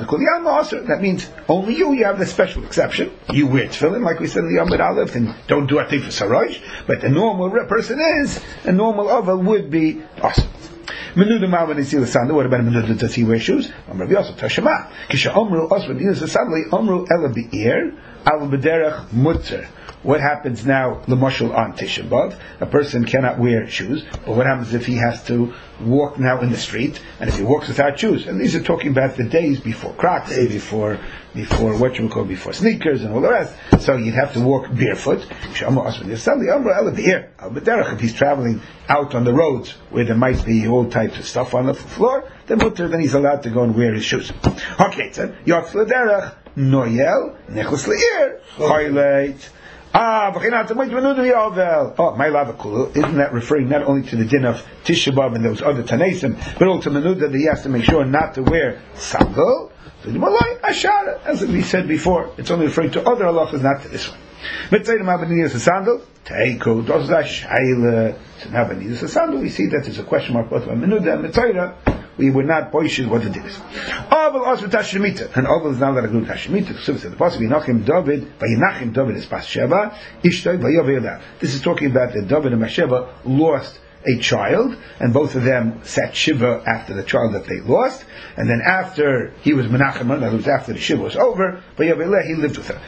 that means only you, you have the special exception. You wear tefillin, like we said in the Yom Aleph, and don't do a thing for Saroj, but the normal person is, a normal Aval would be awesome. Menuda ma when Silas Sadal, what about Menuda, does he wear shoes? Amar Yosef Tashema, Kisha Omru Osman Silas Sadal, Omru Ela Be'ir, Al B'derech Mutzer. What happens now, L'moshel on Tisha B'Av? A person cannot wear shoes, but what happens if he has to walk now in the street, and if he walks without shoes? And these are talking about the days before Crocs, before before what you would call before sneakers and all the rest. So you'd have to walk barefoot. If he's traveling out on the roads where there might be all types of stuff on the floor, then mutter, then he's allowed to go and wear his shoes. Okay, so Noyel, Nechus Le'ir, Choyleit, Ah, oh, my lava kulu. Isn't that referring not only to the din of Tisha B'Av and those other Tanaisim, but also Menuda that he has to make sure not to wear sandal? Ashara, as we said before, it's only referring to other halachas, not to this one. Mitzayim Abanidas a sandal, Teiko, Dozda Shaila, Abanidas a sandal. We see that there's a question mark both by Menuda and Mitzayim. We were not boishes what the din is. Oval also Tashemita, and Oval is now that a good Tashemita. So the possible Yinachim David, by Yinachim David is Pas Sheva, Ishtoi by Yovedah. This is talking about that David and Masheva lost a child, and both of them sat Shiva after the child that they lost, and then after he was Menachem, that was after the Shiva was over, by Yovedah he lived with her.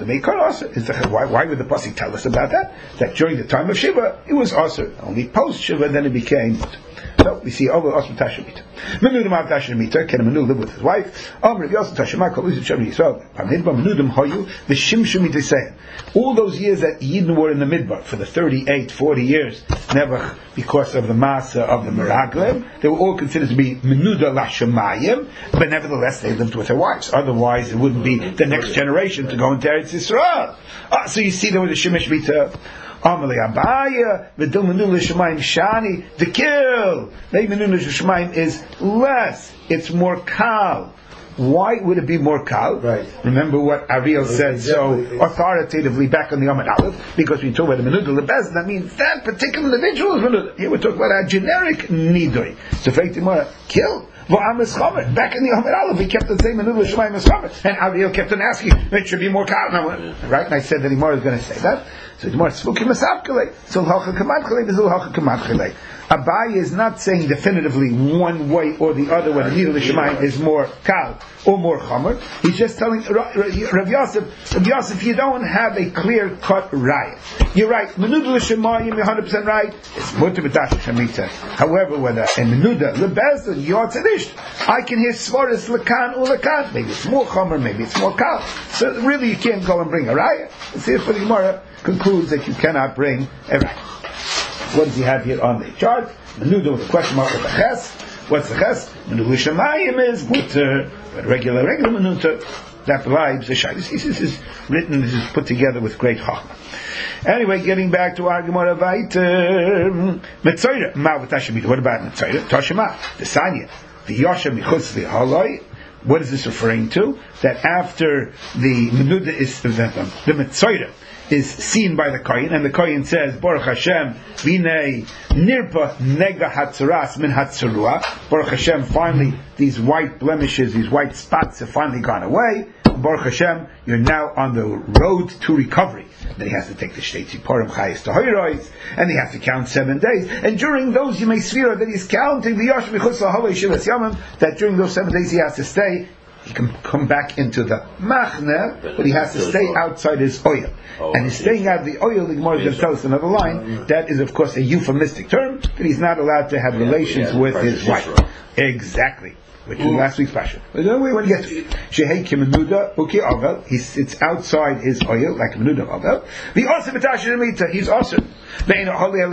Why, why would the Pasuk tell us about that? That during the time of Shiva, it was also only post Shiva, then it became. So we see over Osman Tashemita. Menudim Av Tashemita, can a Menu live with his wife? Amr Yosef Tashemah Kol Yisrael Shem Yisrael. Pamidbar Menudim Hoyu the Shimshum Yisrael. All those years that Yidden were in the Midbar for the thirty-eight, forty years, never because of the Masa of the Meraglim, they were all considered to be Menuda Lashamayim, but nevertheless they lived with their wives. Otherwise, it wouldn't be the next generation to go into Eretz Yisrael. Ah, so you see, there was a Shemesh Mita. Amalei Abaya, V'dil Menu L'Shamayim Shani, the kill. Maybe Menu L'Shamayim is less. It's more kal. Why would it be more kal? Right. Remember what Ariel said so authoritatively back on the Amud Aleph, because we talk about the Menuda Lebez, that means that particular individual is Menuda. Here we're talking about a generic Nidoi. So Feitimah, kill. Back in the Amud Aleph, we kept the same Menuda L'Shamayim as Chomer, and Ariel kept on asking, it should be more kal. Right? And I said that Imar is going to say that. So it's more Tzvukim Masavkele. So L'Halcha Kamadchele, V'zul Halcha Kamadchele. Abai is not saying definitively one way or the other when Menuda L'Shamayim is more kal or more chomer. He's just telling Rav Yosef, Rav Yosef, you don't have a clear-cut raya. You're right, Menuda L'Shamayim, you're one hundred percent right, it's mutter b'tash Shemitah. However, whether a Menuda, Lebezda, Yotzedish, I can hear Svaris Lakan or Lakan. Maybe it's more chomer, maybe it's more kal. So really you can't go and bring a raya. Let's see if the Gemara concludes that you cannot bring a raya. What does he have here on the chart? Menuda with a question mark with a ches. What's the ches? Menuda L'Shamayim is mutter, but regular, regular Menuda, that bribes the shai. This is written, this is put together with great chachma. Anyway, getting back to our Gemara Vayter. Metzoyra, Ma v'Tashemita. What about Metzoyra? Tashema, the Sanya, the Yosha Michutz L'Haloi. What is this referring to? That after the Menuda is, the Metzoyra, is seen by the Kohen, and the Kohen says, Baruch Hashem, Vinei Nirpa Nega Hatzaras Min Hatzarua. Baruch Hashem, finally, these white blemishes, these white spots have finally gone away. Baruch Hashem, you're now on the road to recovery. Then he has to take the Shtei Tziporim Chayis to Hoyrois, and he has to count seven days. And during those, you may swear that he's counting the Yosh Michutz L'Haloi Shivas Yamim, that during those seven days he has to stay. He can come back into the machne, but he has to stay outside his oil. And he's staying out of the oil, the Gemara is going to tell us another line, that is of course a euphemistic term, that he's not allowed to have relations with his wife. Exactly. Which is last week's passion. But then we want to get to Shehei Kimenuda Uki Avel. He sits outside his oil, like Menuda Avel. The also B'Tashemita, he's also. How do I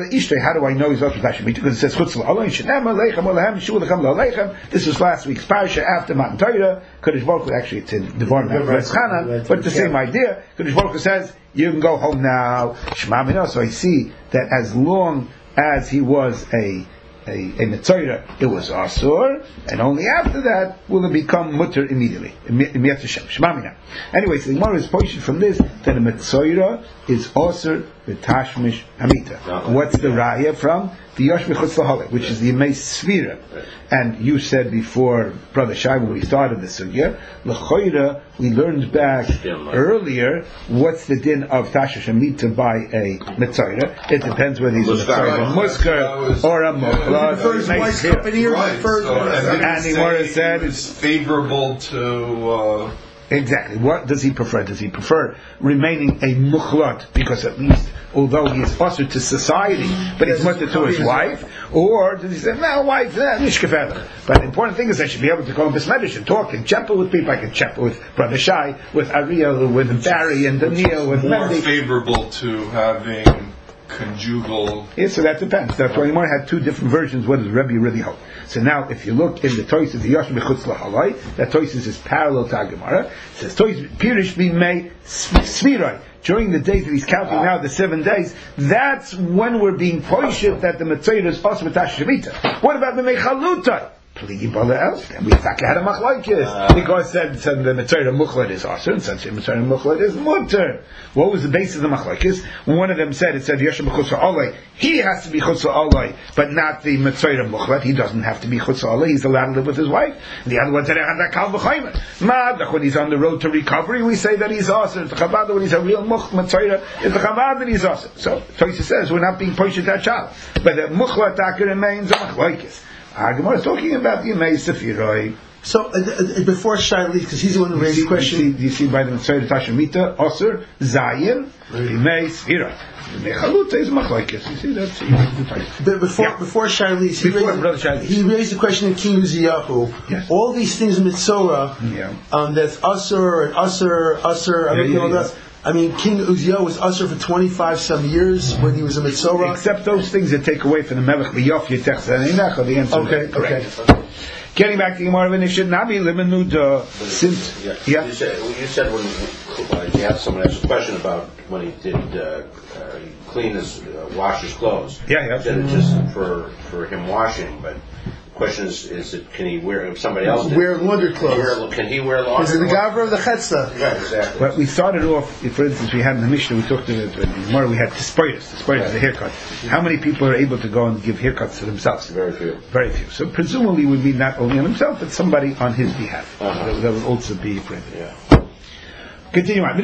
know he's also B'Tashemita? Because it says Chutz L'Aloi Shenem Aleichem Olahem Shu Lechem L'Aleichem. This is last week's parsha after Matan Torah. Kodesh Baruch Hu, actually it's in Devarim Beis Chana, but the same idea. Kodesh Baruch Hu says, you can go home now. Shema Minah. So I see that as long as he was a a, a Metzora, it was Asur, and only after that will it become Mutter immediately. Anyway, so the Gemara is pointing from this that a Metzora is Asur V'Tashmish Hamita. What's the Raya from? The Yosh Michutz L'Haloi, which is the Yemei Sfira. And you said before, Brother Shai, when we started the sugya, L'Choira, we learned back earlier, what's the din of Tasha Shemitah by a Metzora? It depends whether he's a Metzora, a Musker, or a Mukhla. And the Gemara said it's favorable to. Uh, Exactly. What does he prefer? Does he prefer remaining a mukhlat, because at least, although he is usher to society, but he's mutter to his wife? Or does he say, no, wife, eh, nishkefeder. But the important thing is I should be able to go in Bismedish and talk and chapel with people. I can chapel with Brother Shai, with Ariel, with Barry and Daniel, with more Mendy. Favorable to having conjugal. Yeah, so that depends. That's why Yimar had two different versions. What does Rebbe really hold? So now, if you look in the Toys of the Yosh Michutz L'Haloi, that Toys is parallel to Gemara. It says Toys Pirish Bimei Svirai. during the days that he's counting now, the seven days, that's when we're being poished that the Mitzayir is also Matash Shemitah. What about the Mechalutai? Pligi Bala else? And we thought had a machlaikis. Because said, said the Mitzayir Muchlat is Asr, and said the Mitzayir Muchlat is Mutter. What was the basis of the machlaikis? One of them said, it said, Yoshem Chutza Alay. He has to be Chutza Alay, but not the Mitzayir Muchlat. He doesn't have to be Chutza Alay. He's allowed to live with his wife. And the other one said, Kal V'chaymer. Ma'adach, when he's on the road to recovery, we say that he's Asr. The Chabad, when he's a real Much Mitzayir, it's the Chabad that he's Asr. So, Toysa says, we're not being pushed at that child. But the Muchlat Taka remains a machlaikis. Ah, Gemara is talking about the Yemei Sefiroi. So, uh, uh, before Shai leaves, because he's the one who raised the question. Do you see, do you see by the Mitzvah Tashemita, Osir, Zayin, Yemei Sefiroi. Mechaluta is machlaikis. You see that's the But before yeah. before Shai leaves, he, Before raised, Brother Shai leaves. he raised the question in King Uziyahu. Yes. All these things in Mitzorah, Yeah. um, that's Usr and Usr, Usr, Yeah, everything yeah, like yeah. that. I mean, King Uziyahu was Usr for twenty-five some years when he was a Mitzorah. Except those things that take away from the Melech B'yof Yitech Zaneinach, the answer Okay, is correct. okay. Getting back to Gemara, when it should not be Limenuda, since, Yeah. yeah. You said, you said when, when you asked someone asked a question about when he did uh, uh, clean his, uh, wash his clothes. Yeah, yeah. You said it just for for him washing, but the question is, is it, can he wear, if somebody else did, Wear laundry can he wear, clothes. can he wear laundry Is it the clothes? Gavra of the Chetzah? Right, exactly. But we started off, for instance, we had in the Mishnah, we talked about in Gemara, we had Tisporis. Tisporis is a haircut. How many people are able to go and give haircuts to themselves? Very few. Very few. So presumably would be not only on himself, but somebody on his behalf. Uh-huh. That, that would also be prohibited. Yeah. Continue on.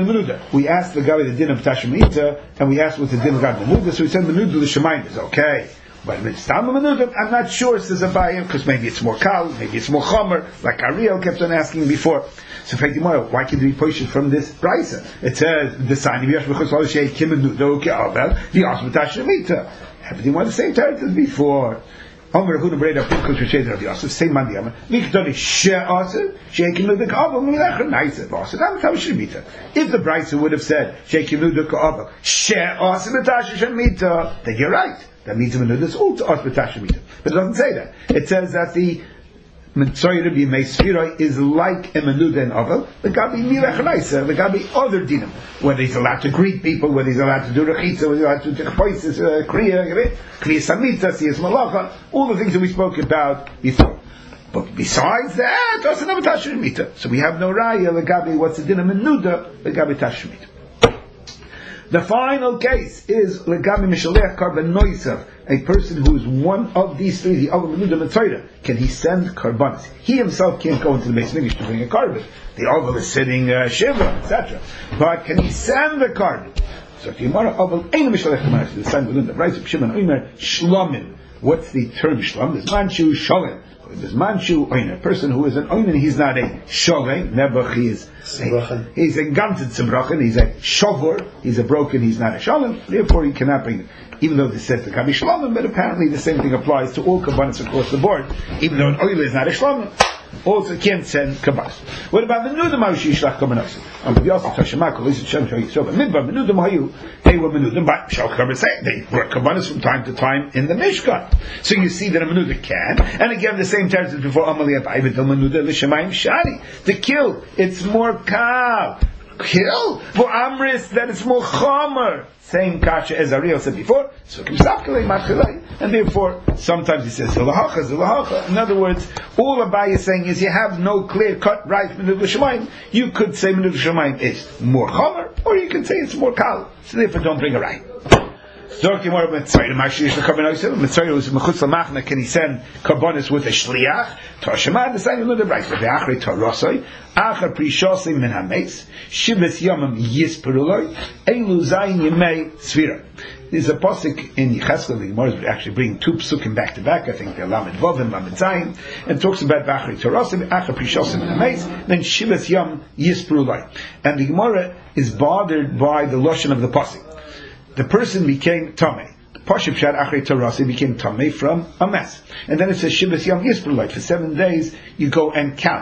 We asked the guy the din of Tashemita, and we asked what the din of God Menuda, so we said Menuda the Shemayim is okay. But when it's Tam Menuda, I'm not sure, says Abayim, because maybe it's more kal, maybe it's more chomer, like Ariel kept on asking before. So why can we push it from this brisa? It says, the sign of Yesh B'chus L'Ol Shei Kim Menuda Ke'avel, the Asma Tashemita. Everything was the same territory as before. Omer Huna Breda Pinkus Rishayed Rav Yosef, same man the Omer. Mikdoni She Aser, Sheikim Nuda Ka'avel, Milachar Naisa Aser, Dam Tam Shemita. If the Brisa would have said, Sheikim Nuda Ka'avel, She Aser B'Tasha Shemita, then you're right. That means the Menuda is all to Aser B'Tasha Shemita. But it doesn't say that. It says that the Mitzvah B'Yemei Sefiroi is like a Menuda and Avel, the Gabi Milachar Naisa, the Gabi other dinim. Whether he's allowed to greet people, whether he's allowed to do rechitza, whether he's allowed to take places, uh, kriya, kriya samita, siyas malacha, all the things that we spoke about before. But besides that, also never tashur mita. So we have no raya, legabi, what's the din of menuda, legabi tashur mita. The final case is legabi mishalech karban noisav, a person who is one of these three, the other menuda mitzayda. Can he send karbanis? He himself can't go into the Beis Mikdash to bring a carbon. The oval is sitting uh, shiva, et cetera. But can he send the carbon? So if you want to oval, ain't a mishalech karbanis. The sign within the right of Shimon Omer shlomim. What's the term shlom? There's manchu sholem. There's manchu oiner. A person who is an oiner, he's not a sholem. Nebuch, he is. A, he's a ganted tzibrochen. He's a shovor. He's a broken. He's not a sholem. Therefore, he cannot bring it. Even though this says the kabi shlomim, but apparently the same thing applies to all kabbanis across the board. Even though an oil is not a shlomim, also can't send kabbanis. What about the menudim hayu yishlach kabbanis? Um, the also Tashema Kol Yisrael Shem Shal Yisrael. Midbar menudim hayu. They were menudim, but shal kabbanis. They were kabbanis from time to time in the Mishkan. So you see that a menuda can, and again the same terms as before. Amalei Abayim menuda l'shemayim shari. To kill, it's more kal. Kill for amris that it's more chomer. Same kasha as Ariel said before. So and therefore sometimes he says zilahacha zilahacha. In other words, all Abai is saying is you have no clear cut right menuda l'shemayim. You could say menuda l'shemayim is more chomer, or you could say it's more kal. So therefore, don't bring a right. Talking more about Mitzvah, Mitzvah was mechutz lamachna. Can he send karbonis with a shliach? Tashema, the same another right. The achri tarosoi, achar prishosei min hameis, shibes yomim yisperuloi, elu zayin yemei svira. There's a pasuk in Yecheskel. The Gemara is actually bringing two psukim back to back. I think they're Lamed Vav and Lamed Zayin, and talks about achri tarosim, achar prishosei min hameis, then shibes yom yisperuloi. And the Gemara is bothered by the lashon of the pasuk. The person became tamei. Pashib shad achrei tarasi became tamei from a mess. And then it says Shibas Yom Yisraelite. For seven days you go and count.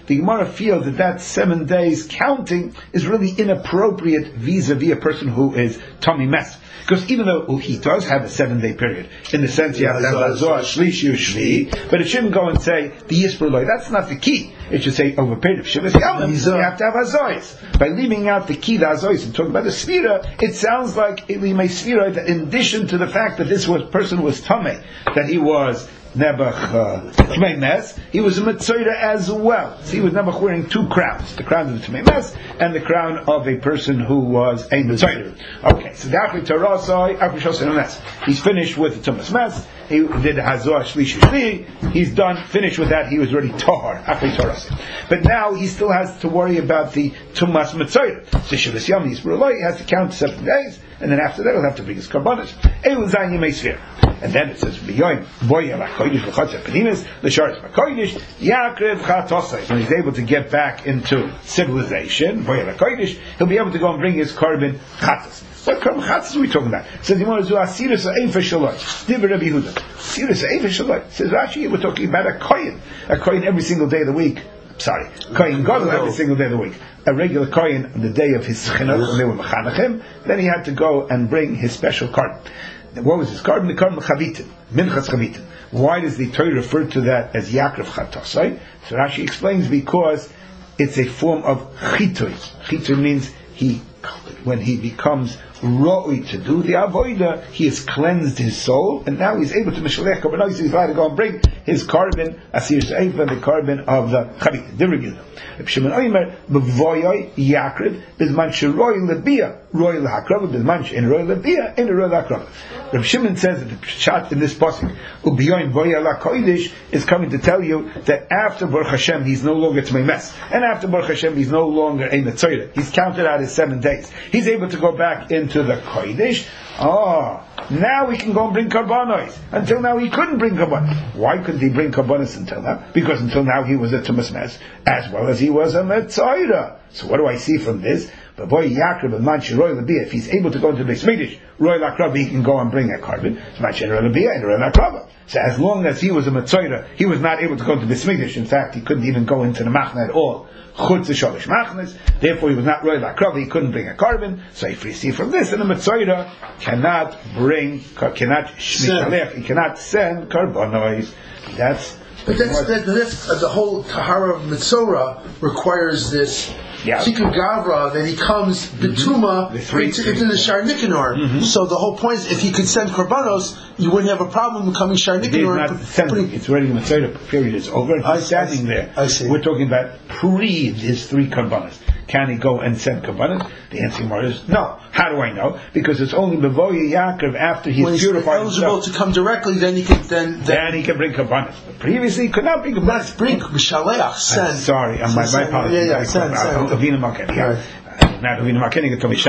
the Gemara feels that that seven days counting is really inappropriate vis-a-vis a person who is tummy mess. Because even though he does have a seven-day period, in the sense you have to have Azor, Shlishi, Shvi, but it shouldn't go and say the Yisrael. That's not the key. It should say over a period of Shivas Yamim, you have to have Azois. By leaving out the key, the Azois, and talking about the Sfira, it sounds like it may Sfira that in addition to the fact that this was, person was Tameh, that he was Nebuch Tmei Mes, he was a Mitzvah as well. So he was Nebuch wearing two crowns, the crown of the Tmei Mes and the crown of a person who was a Mitzvah. Okay, so the Akri Tarasai, Akri Shosei Mes. He's finished with the Tumas Mes, he did Hazor Shlishi Shli, he's done, finished with that, he was already Tahar, Akri Tarasai. But now he still has to worry about the Tumas Mitzvah. So Shivas Yom Yisrael, he has to count seven days, and then after that he'll have to bring his Karbanos. Eil Zayin Yemei Sfira. And then it says, "B'yoyim boya lakoydish v'chatzah penimis l'sharis v'koydish yakrev chatosai." When he's able to get back into civilization, boya lakoydish, he'll be able to go and bring his carbon chatzas. What carbon chatzas are we talking about? It says you want to do asirus ha'efer shaloi. Divrei Rabbi Yehuda. Asirus ha'efer shaloi. Says Rashi, we're talking about a kohen, a kohen every single day of the week. Sorry, kohen gadol every single day of the week. A regular kohen on the day of his chinuch when they were mechanachim, then he had to go and bring his special carbon. What was his carbon? The carbon chavitin, minchas chavitin. Why does the Torah refer to that as Yaakov Chatosai? So Rashi explains because it's a form of chitui. Chitui means he, when he becomes roi to do the avoida, he has cleansed his soul, and now he's able to mishalech karbanos. He's allowed to go and bring his carbon, asir seif, the carbon of the chavit, the review. Reb Shimon Omer b'voyoi yakriv bizman sheroi lebia roi lahakrav bizman she'en roi lebia en roi lahakrav. Reb Shimon says that the pshat in this pasuk ubiyoim voya lakoidish is coming to tell you that after Baruch Hashem he's no longer Tmei Mes, and after Baruch Hashem he's no longer a Mitzvah. He's counted out his seven days. He's able to go back into the koidish. Oh, now we can go and bring karbanos. Until now he couldn't bring karbanos. Why couldn't he bring karbanos until now? Because until now he was a Tumas Mes as well as he was a Mitzvah. So what do I see from this? But boy, Yaakov and Manchi Roy Labia, if he's able to go into the Beis Mikdash, Roy Lakrav, he can go and bring a carbon. Manchi Roy Labia and Roy Lakrav. So as long as he was a Mitzvah, he was not able to go into the Beis Mikdash. In fact, he couldn't even go into the Machna at all. Chutz Shalish Machnas. Therefore, he was not Roy Lakrav. He couldn't bring a carbon. So if we see from this, and the Mitzvah cannot bring, cannot shmitalech, he cannot send karbonos. That's. But that's, that, that's uh, the whole Tahara of Mitzorah requires this yeah. Tikkun Gavra that he comes Betuma mm-hmm. into, into the Shar Nikanor. Mm-hmm. So the whole point is if he could send Karbanos, you wouldn't have a problem becoming Shar Nikanor. It's not sending, it's already the Mitzvah period is over, and he's standing there. I see. We're talking about pre his three Karbanos. Can he go and send Karbanos? The answer is no. How do I know? Because it's only Bevoya Yaakov after he's, when he's purified eligible himself. to come directly, then he can then, then, then he can bring Karbanos. But previously he could not bring Karbanos. Let's bring B'Shaleach, send. I'm sorry, I'm my, my apologies. Yeah, yeah, send, send. Avinu Malkeni, yeah. Not Avinu Malkeni, to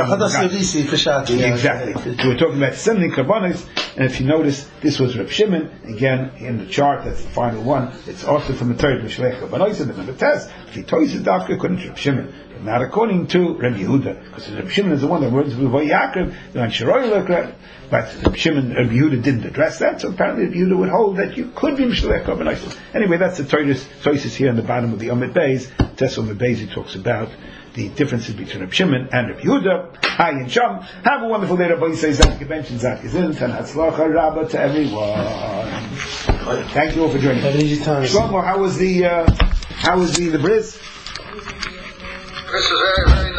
Misham. Exactly. So we're talking about sending Karbanos, and if you notice, this was Reb Shimon, again, in the chart, that's the final one, it's also from the Torah, B'Shalech Karbanos, and the test, if he toys it after, according to Reb Shimon. Not according to Rabbi Yehuda, because Rabbi Shimon is the one that words with Yaakov, but Rabbi Shimon, Rabbi Yehuda didn't address that, so apparently Rabbi Yehuda would hold that you could be Mishalech Karbanos. Anyway, that's the Torah's choices here in the bottom of the Amid Beis. Tess Amid Beis, he talks about the differences between Rabbi Shimon and Rabbi Yehuda. Hi and Sham. Have a wonderful day. Rabbi says that convention Zak is in. Tanhatzlacha Rabba to everyone. Thank you all for joining. Have an easy time. Shlomo, how was the uh, how was the the bris? This is very, very